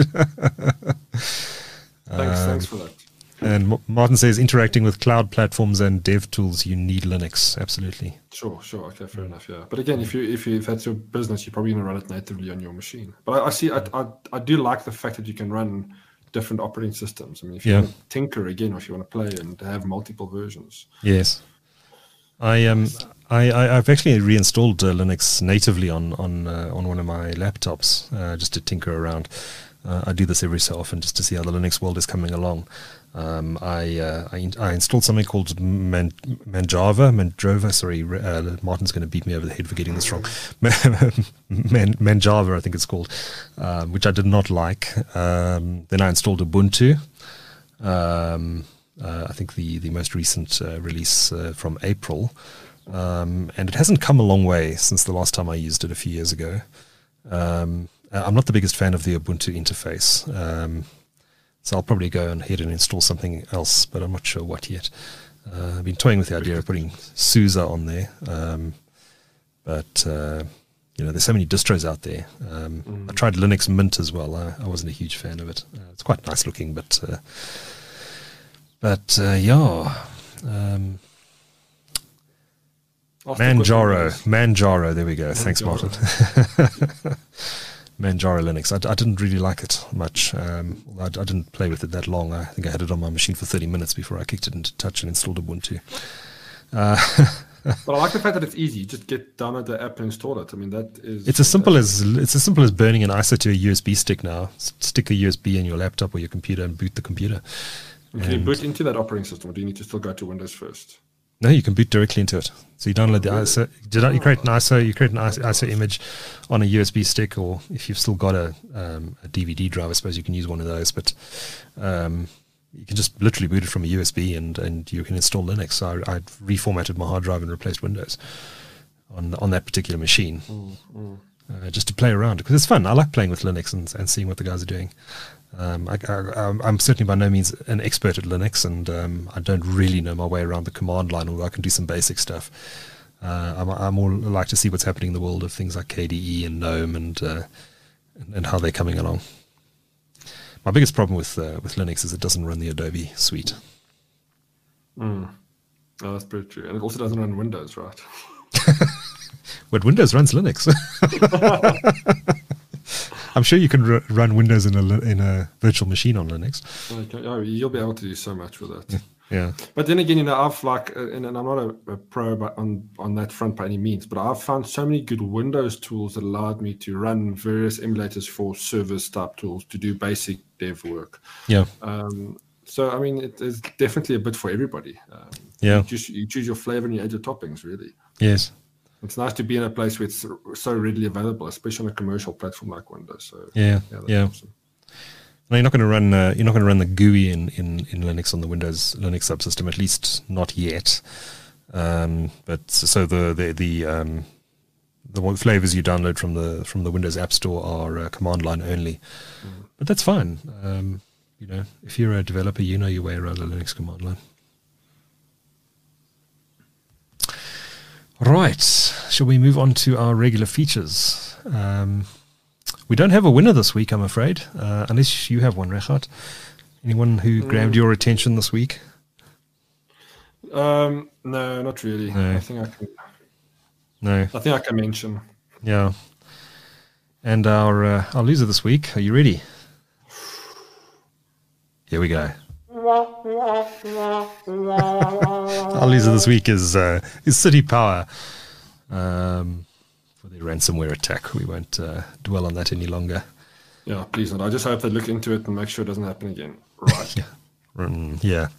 Thanks for that. And Martin says, interacting with cloud platforms and dev tools, you need Linux. Absolutely. Sure. Okay, fair enough. Yeah, but again, if that's your business, you're probably going to run it natively on your machine. But I do like the fact that you can run different operating systems. I mean, if you want to tinker again, or if you want to play and have multiple versions. Yes. I've actually reinstalled Linux natively on one of my laptops just to tinker around. I do this every so often just to see how the Linux world is coming along. I installed something called Manjava. Sorry, Martin's going to beat me over the head for getting this wrong. Manjava, I think it's called, which I did not like. Then I installed Ubuntu. I think the most recent release from April, and it hasn't come a long way since the last time I used it a few years ago. I'm not the biggest fan of the Ubuntu interface. So I'll probably go ahead and install something else, but I'm not sure what yet. I've been toying with the idea of putting SUSE on there, but there's so many distros out there. I tried Linux Mint as well. I wasn't a huge fan of it. It's quite nice looking, but yeah. Manjaro. There we go. Thanks, Martin. Manjaro Linux. I didn't really like it much. I didn't play with it that long. I think I had it on my machine for 30 minutes before I kicked it into touch and installed Ubuntu. But I like the fact that it's easy. You just download the app and install it. I mean, that is. It's as simple as burning an ISO to a USB stick now. Stick a USB in your laptop or your computer and boot the computer. Can you boot into that operating system, or do you need to still go to Windows first? No, you can boot directly into it. So you download the ISO. You create an ISO image on a USB stick, or if you've still got a DVD drive, I suppose you can use one of those. But you can just literally boot it from a USB, and you can install Linux. So I reformatted my hard drive and replaced Windows on that particular machine, just to play around, because it's fun. I like playing with Linux and seeing what the guys are doing. I'm certainly by no means an expert at Linux, and I don't really know my way around the command line, although I can do some basic stuff. I more like to see what's happening in the world of things like KDE and GNOME and how they're coming along. My biggest problem with Linux is it doesn't run the Adobe suite. Oh, that's pretty true. And it also doesn't run Windows, right? But Windows runs Linux. I'm sure you can run Windows in a virtual machine on Linux. Okay. Oh, you'll be able to do so much with it. Yeah. But then again, I've and I'm not a pro on that front by any means, but I've found so many good Windows tools that allowed me to run various emulators for service type tools to do basic dev work. Yeah. So, I mean, it is definitely a bit for everybody. Yeah. You choose your flavor and you add your toppings, really. Yes. It's nice to be in a place where it's so readily available, especially on a commercial platform like Windows. So yeah. Awesome. No, you're not going to run the GUI in Linux on the Windows Linux subsystem, at least not yet. But so the flavors you download from the Windows App Store are command line only, but that's fine. if you're a developer, you know your way around a Linux command line. Right, shall we move on to our regular features? We don't have a winner this week, I'm afraid, unless you have one, Regardt. Anyone who grabbed your attention this week? No, not really. No. I think I can mention. Yeah. And our loser this week, are you ready? Here we go. Our loser this week is City Power for their ransomware attack. We won't dwell on that any longer. Yeah, please not. I just hope they look into it and make sure it doesn't happen again. Right. Yeah.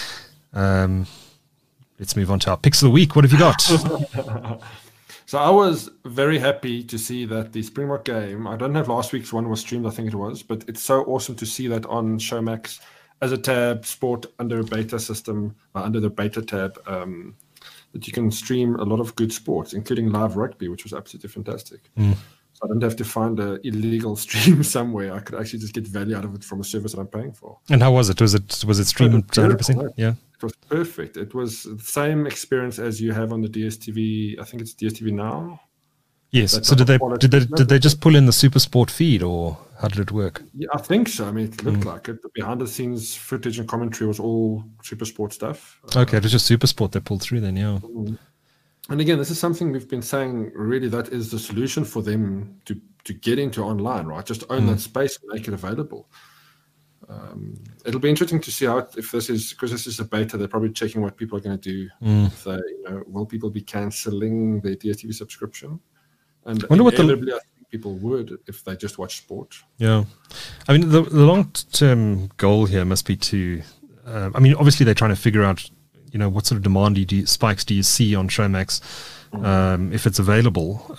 Let's move on to our picks of the week. What have you got? So I was very happy to see that the Springbok game, I don't know if last week's one was streamed, I think it was, but it's so awesome to see that on Showmax as a tab, sport under a beta system, under the beta tab, that you can stream a lot of good sports, including live rugby, which was absolutely fantastic. So I didn't have to find an illegal stream somewhere. I could actually just get value out of it from a service that I'm paying for. And how was it? Was it streamed 100%? Yeah. It was perfect. It was the same experience as you have on the DSTV. I think it's DSTV Now. Yes. So did they just pull in the SuperSport feed, or how did it work? Yeah, I think so. I mean, it looked like it. The behind the scenes footage and commentary was all SuperSport stuff. Okay, it was just SuperSport they pulled through then, yeah. And again, this is something we've been saying, really, that is the solution for them to get into online, right? Just own that space and make it available. It'll be interesting to see if this is, because this is a beta, they're probably checking what people are going to do. If they, will people be cancelling their DSTV subscription? And inevitably, I think people would if they just watch sport. Yeah. I mean, the long-term goal here must be to, obviously they're trying to figure out, what sort of demand spikes do you see on Showmax if it's available.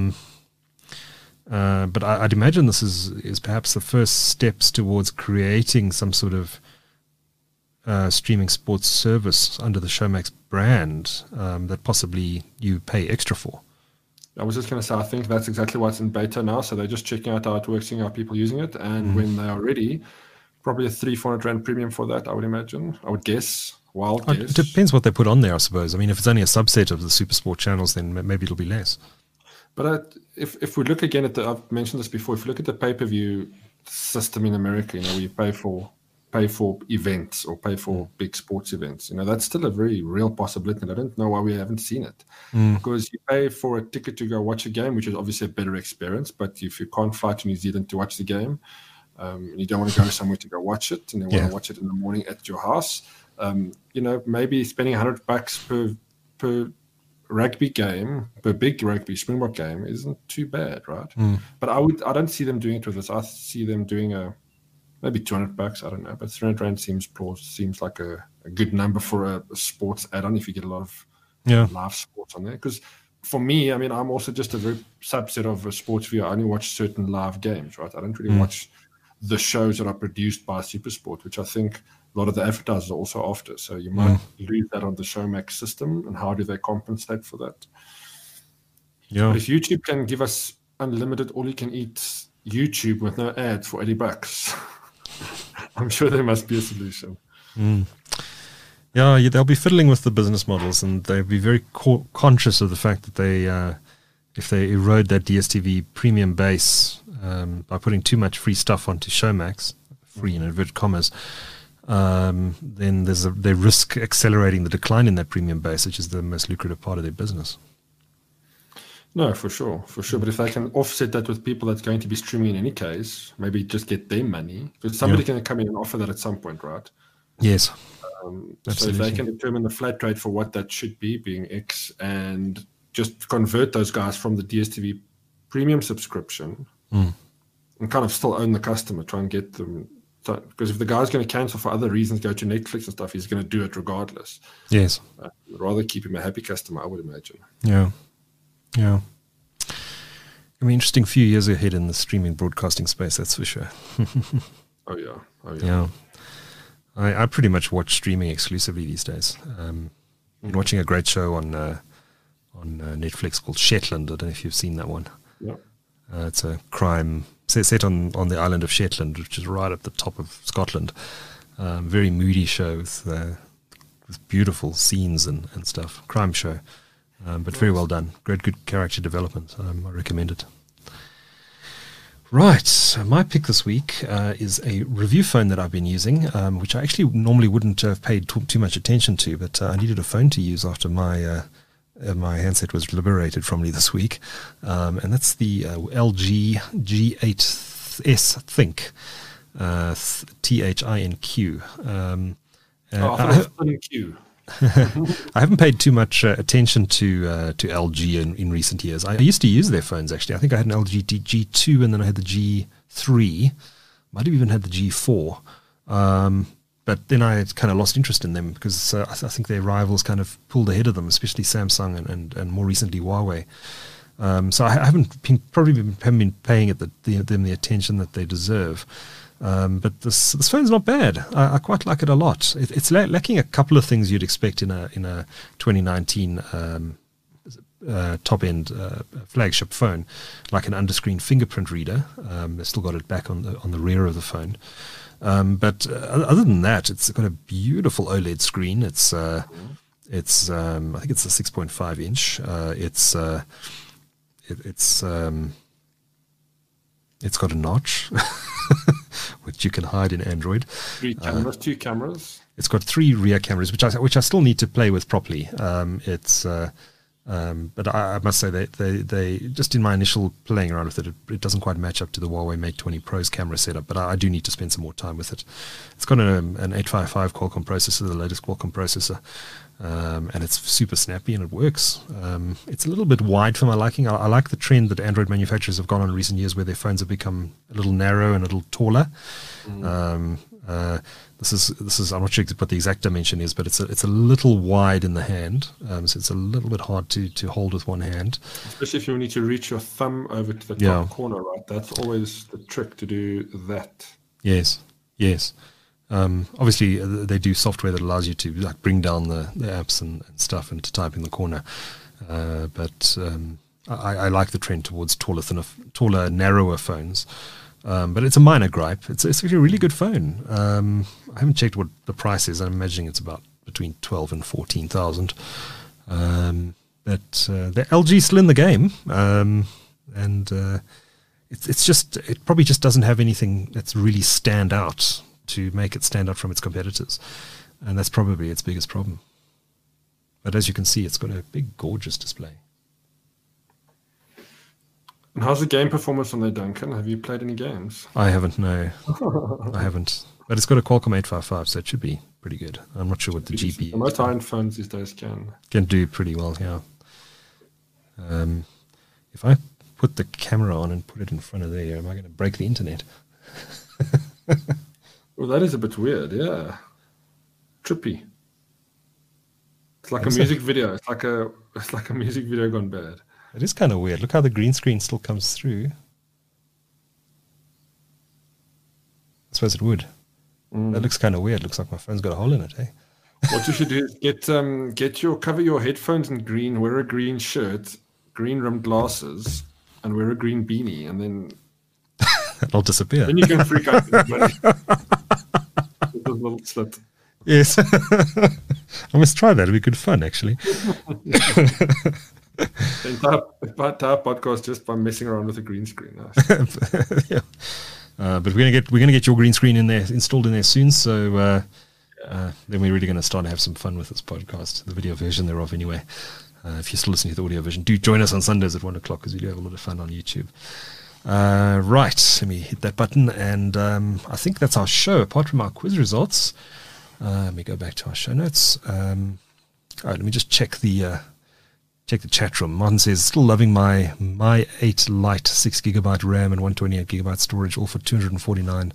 But I'd imagine this is perhaps the first steps towards creating some sort of streaming sports service under the Showmax brand that possibly you pay extra for. I was just going to say, I think that's exactly what's in beta now. So they're just checking out how it works, seeing how people are using it. And when they are ready, probably a 300-400 Rand premium for that, I would imagine. I would guess. Wild guess. It depends what they put on there, I suppose. I mean, if it's only a subset of the SuperSport channels, then maybe it'll be less. But if we look again at I've mentioned this before, if you look at the pay-per-view system in America, where you pay for events or pay for big sports events, that's still a very real possibility. And I don't know why we haven't seen it. Because you pay for a ticket to go watch a game, which is obviously a better experience. But if you can't fly to New Zealand to watch the game, and you don't want to go somewhere to go watch it, and you want to watch it in the morning at your house, maybe spending $100 per rugby game, per big rugby Springbok game, isn't too bad, right? But I don't see them doing it with this. I see them doing maybe $200. I don't know, but 300 Rand seems like a good number for a sports add-on if you get a lot of live sports on there. Because for me, I mean, I'm also just a very subset of a sports viewer. I only watch certain live games, right? I don't really watch the shows that are produced by SuperSport, which I think a lot of the advertisers are also after. So you might lose that on the Showmax system, and how do they compensate for that? Yeah. But if YouTube can give us unlimited all-you-can-eat YouTube with no ads for $80, I'm sure there must be a solution. Yeah, they'll be fiddling with the business models, and they'll be very conscious of the fact that they, if they erode that DSTV premium base by putting too much free stuff onto Showmax, free in inverted commas, then they risk accelerating the decline in that premium base, which is the most lucrative part of their business. No, for sure. But if they can offset that with people that's going to be streaming in any case, maybe just get their money, because somebody can come in and offer that at some point, right? Yes. So if they can determine the flat rate for what that should be, being X, and just convert those guys from the DSTV premium subscription and kind of still own the customer, try and get them. Because if the guy's going to cancel for other reasons, go to Netflix and stuff, he's going to do it regardless. Yes. I'd rather keep him a happy customer, I would imagine. Yeah. I mean, interesting few years ahead in the streaming broadcasting space, that's for sure. Oh yeah. I pretty much watch streaming exclusively these days. Been watching a great show on Netflix called Shetland. I don't know if you've seen that one. Yeah. It's a crime set on the island of Shetland, which is right at the top of Scotland. Very moody show with beautiful scenes and stuff. Crime show, but very well done. Great, good character development. I recommend it. Right, so my pick this week is a review phone that I've been using, which I actually normally wouldn't have paid too much attention to, but I needed a phone to use after my handset was liberated from me this week, and that's the LG G8S Think, THINQ. I haven't paid too much attention to LG in recent years. I used to use their phones, actually. I think I had an LG G2, and then I had the G3. Might have even had the G4. But then I had kind of lost interest in them because I think their rivals kind of pulled ahead of them, especially Samsung and more recently Huawei. So I haven't been paying them the attention that they deserve. But this phone's not bad. I quite like it a lot. It's lacking a couple of things you'd expect in a 2019 top end flagship phone, like an under-screen fingerprint reader. They've still got it back on the rear of the phone. But other than that, it's got a beautiful OLED screen. It's I think it's a 6.5 inch. It's got a notch, which you can hide in Android. 3 cameras, 2 cameras. It's got 3 rear cameras, which I still need to play with properly. But I must say they just in my initial playing around with it doesn't quite match up to the Huawei Mate 20 Pro's camera setup. But I do need to spend some more time with it. It's got an 855 Qualcomm processor, the latest Qualcomm processor. And it's super snappy and it works. It's a little bit wide for my liking. I like the trend that Android manufacturers have gone on in recent years where their phones have become a little narrow and a little taller. This is I'm not sure what the exact dimension is, but it's a little wide in the hand, so it's a little bit hard to hold with one hand. Especially if you need to reach your thumb over to the top corner, right? That's always the trick to do that. Yes. Obviously, they do software that allows you to like bring down the apps and stuff and to type in the corner. But I like the trend towards taller, narrower phones. But it's a minor gripe. It's actually a really good phone. I haven't checked what the price is. I'm imagining it's about between 12 and 14,000. But the LG still in the game, and it probably just doesn't have anything that's really stand out to make it stand out from its competitors, and that's probably its biggest problem. But as you can see, it's got a big, gorgeous display. And how's the game performance on there, Duncan? Have you played any games? I haven't, no. I haven't. But it's got a Qualcomm 855, so it should be pretty good. I'm not sure what the GPU... Most high-end phones these days can do pretty well, yeah. If I put the camera on and put it in front of there, am I going to break the internet? Well, that is a bit weird, yeah. Trippy. It's like a music video. It's like a music video gone bad. It is kind of weird. Look how the green screen still comes through. I suppose it would. That looks kind of weird. Looks like my phone's got a hole in it, eh? What you should do is cover your headphones in green, wear a green shirt, green rimmed glasses, and wear a green beanie, and then it'll disappear. Then you can freak out with a little slit. Yes. I must try that. It'd be good fun, actually. The entire podcast just by messing around with a green screen. Yeah. But we're gonna get your green screen installed in there soon. So then we're really gonna start to have some fun with this podcast, the video version thereof. Anyway, if you're still listening to the audio version, do join us on Sundays at 1:00 because we do have a lot of fun on YouTube. Right, let me hit that button, and I think that's our show. Apart from our quiz results, let me go back to our show notes. All right, let me just check the chat room. Martin says, still loving my 8 Lite 6GB RAM and 128GB storage, all for $249.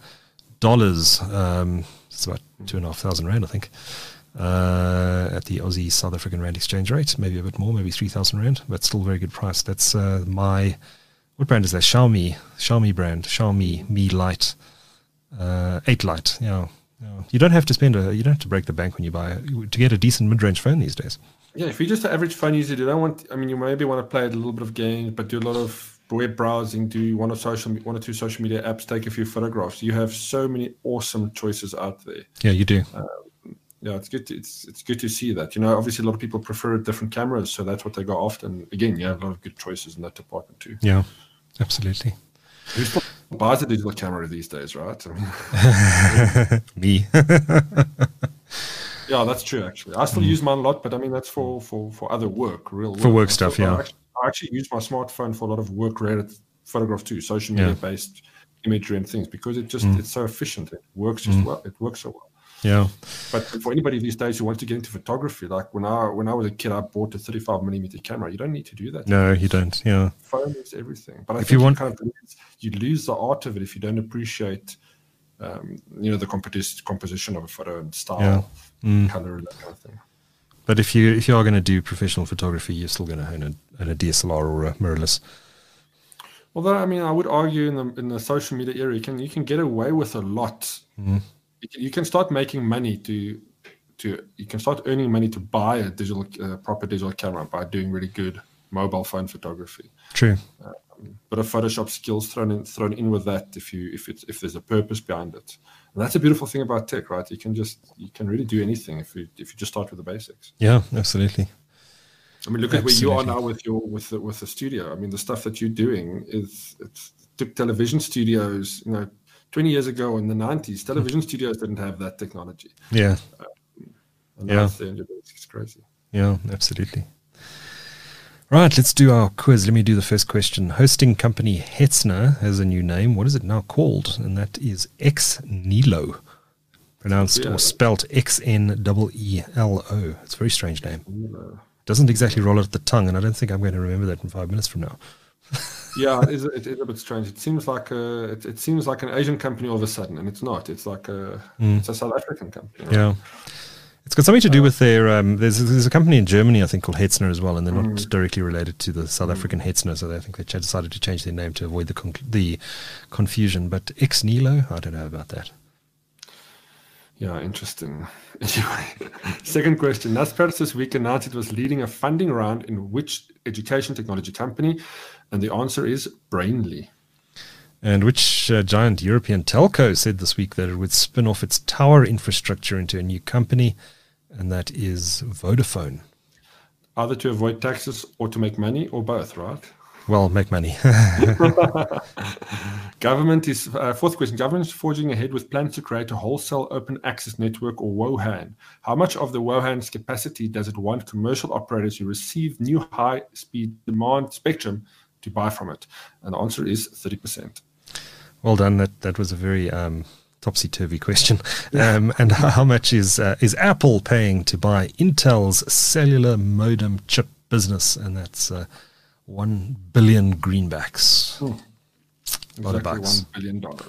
It's about 2,500 Rand, I think, at the Aussie South African Rand exchange rate. Maybe a bit more, maybe 3,000 Rand, but still very good price. That's what brand is that? Xiaomi brand. Xiaomi Mi Lite 8 Lite. Yeah. You don't have to you don't have to break the bank when you buy to get a decent mid-range phone these days. Yeah, if you're just an average phone user, you maybe want to play a little bit of games, but do a lot of web browsing, do one or two social media apps, take a few photographs. You have so many awesome choices out there. Yeah, you do. Yeah, it's good. It's good to see that. Obviously a lot of people prefer different cameras, so that's what they go after. And again, you have a lot of good choices in that department too. Yeah, absolutely. Who still buys a digital camera these days, right? I mean, Me. Yeah, that's true. Actually, I still use mine a lot, but I mean that's for other work, real work. For work stuff. Yeah. I actually use my smartphone for a lot of work-related photographs too, social media-based imagery and things, because it's so efficient. It works well. It works so well. Yeah. But for anybody these days who wants to get into photography, like when I was a kid, I bought a 35mm camera. You don't need to do that. No, you don't. Yeah. Phone is everything. But I If think you want- you lose the art of it if you don't appreciate, the composition of a photo and style, color, and that kind of thing. But if you are going to do professional photography, you're still going to own a DSLR or a mirrorless. Although, I mean, I would argue in the social media area, you can get away with a lot. You can start making money you can start earning money to buy a proper digital camera by doing really good mobile phone photography. True. But a Photoshop skills thrown in with that if there's a purpose behind it. And that's a beautiful thing about tech, right? You can really do anything if you just start with the basics. Yeah, absolutely. I mean, look at where you are now with the studio. I mean, the stuff that you're doing it took television studios, 20 years ago in the 90s, television studios didn't have that technology. Yeah. And now it's crazy. Yeah, absolutely. Right, let's do our quiz. Let me do the first question. Hosting company Hetzner has a new name. What is it now called? And that is Xnelo. Pronounced or spelt Xnelo. It's a very strange name. Doesn't exactly roll out the tongue, and I don't think I'm going to remember that in 5 minutes from now. Yeah, it is a bit strange. It seems like it seems like an Asian company all of a sudden, and it's not. It's like it's a South African company. Right? Yeah. It's got something to do with their. There's a company in Germany, I think, called Hetzner as well, and they're not directly related to the South African Hetzner, so I think they decided to change their name to avoid the confusion. But Xnelo, I don't know about that. Yeah, interesting. Anyway, second question. Naspers this week announced it was leading a funding round in which education technology company? And the answer is Brainly. And which giant European telco said this week that it would spin off its tower infrastructure into a new company? And that is Vodafone. Either to avoid taxes or to make money, or both, right? Well, make money. Fourth question. Government is forging ahead with plans to create a wholesale open access network, or WOHAN. How much of the WOHAN's capacity does it want commercial operators who receive new high-speed demand spectrum to buy from it? And the answer is 30%. Well done. That was a very topsy-turvy question. And how much is Apple paying to buy Intel's cellular modem chip business? And that's 1 billion greenbacks. A lot of bucks. $1 billion.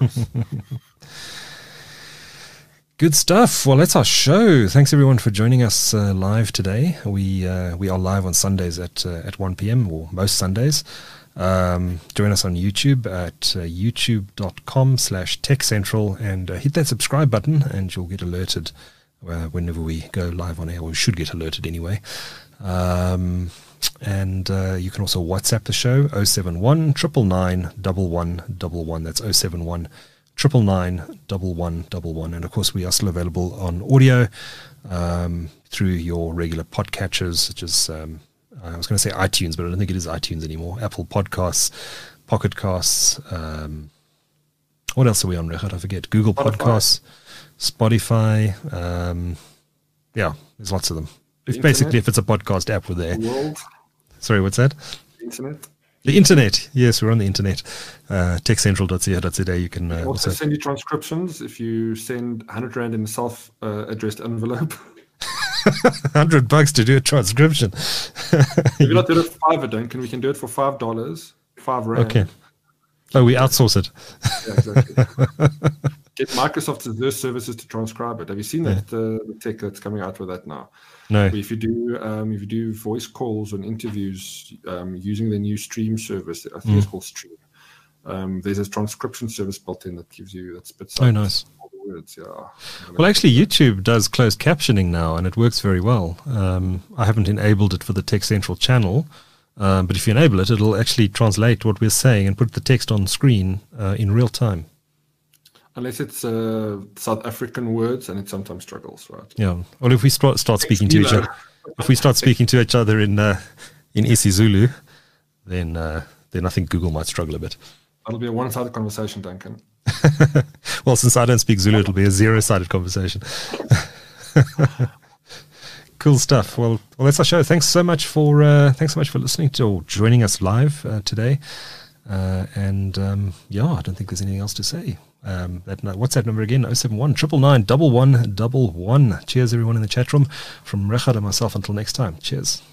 Good stuff. Well, that's our show. Thanks everyone for joining us live today. We are live on Sundays at 1 p.m. or most Sundays. Join us on YouTube at youtube.com/techcentral and hit that subscribe button and you'll get alerted whenever we go live on air, or we should get alerted anyway. And you can also WhatsApp the show 071 999 1111. That's 071 999 1111. And of course, we are still available on audio through your regular podcatchers, such as I was going to say iTunes, but I don't think it is iTunes anymore. Apple Podcasts, Pocket Casts. What else are we on, Richard? I forget. Google Podcasts, Spotify. Yeah, there's lots of them. It's basically, if it's a podcast app, we're there. Sorry, what's that? Internet. The internet. Yes, we're on the internet. techcentral.co.za. You can also send you transcriptions if you send 100 Rand in a self-addressed envelope. $100 to do a transcription. If you're not doing it for $5, Duncan, we can do it for $5. R5. Okay. Oh, we outsource it. Yeah, exactly. Get Microsoft Azure services to transcribe it. Have you seen that the tech that's coming out with that now? No. If you do voice calls and interviews using the new Stream service, I think it's called Stream. There's a transcription service built in that spits out nice. all the words. Yeah. Well, actually, YouTube does closed captioning now, and it works very well. I haven't enabled it for the Tech Central channel, But if you enable it, it'll actually translate what we're saying and put the text on screen in real time. Unless it's South African words, and it sometimes struggles, right? Yeah. Well, if we start speaking to each other, if we start speaking to each other in isiZulu, then I think Google might struggle a bit. It'll be a one-sided conversation, Duncan. Well, since I don't speak Zulu, it'll be a zero-sided conversation. Cool stuff. Well, that's our show. Thanks so much for listening to or joining us live today. I don't think there's anything else to say. That WhatsApp number again, 071 999 1111. Cheers, everyone in the chat room. From Rechad and myself, until next time. Cheers.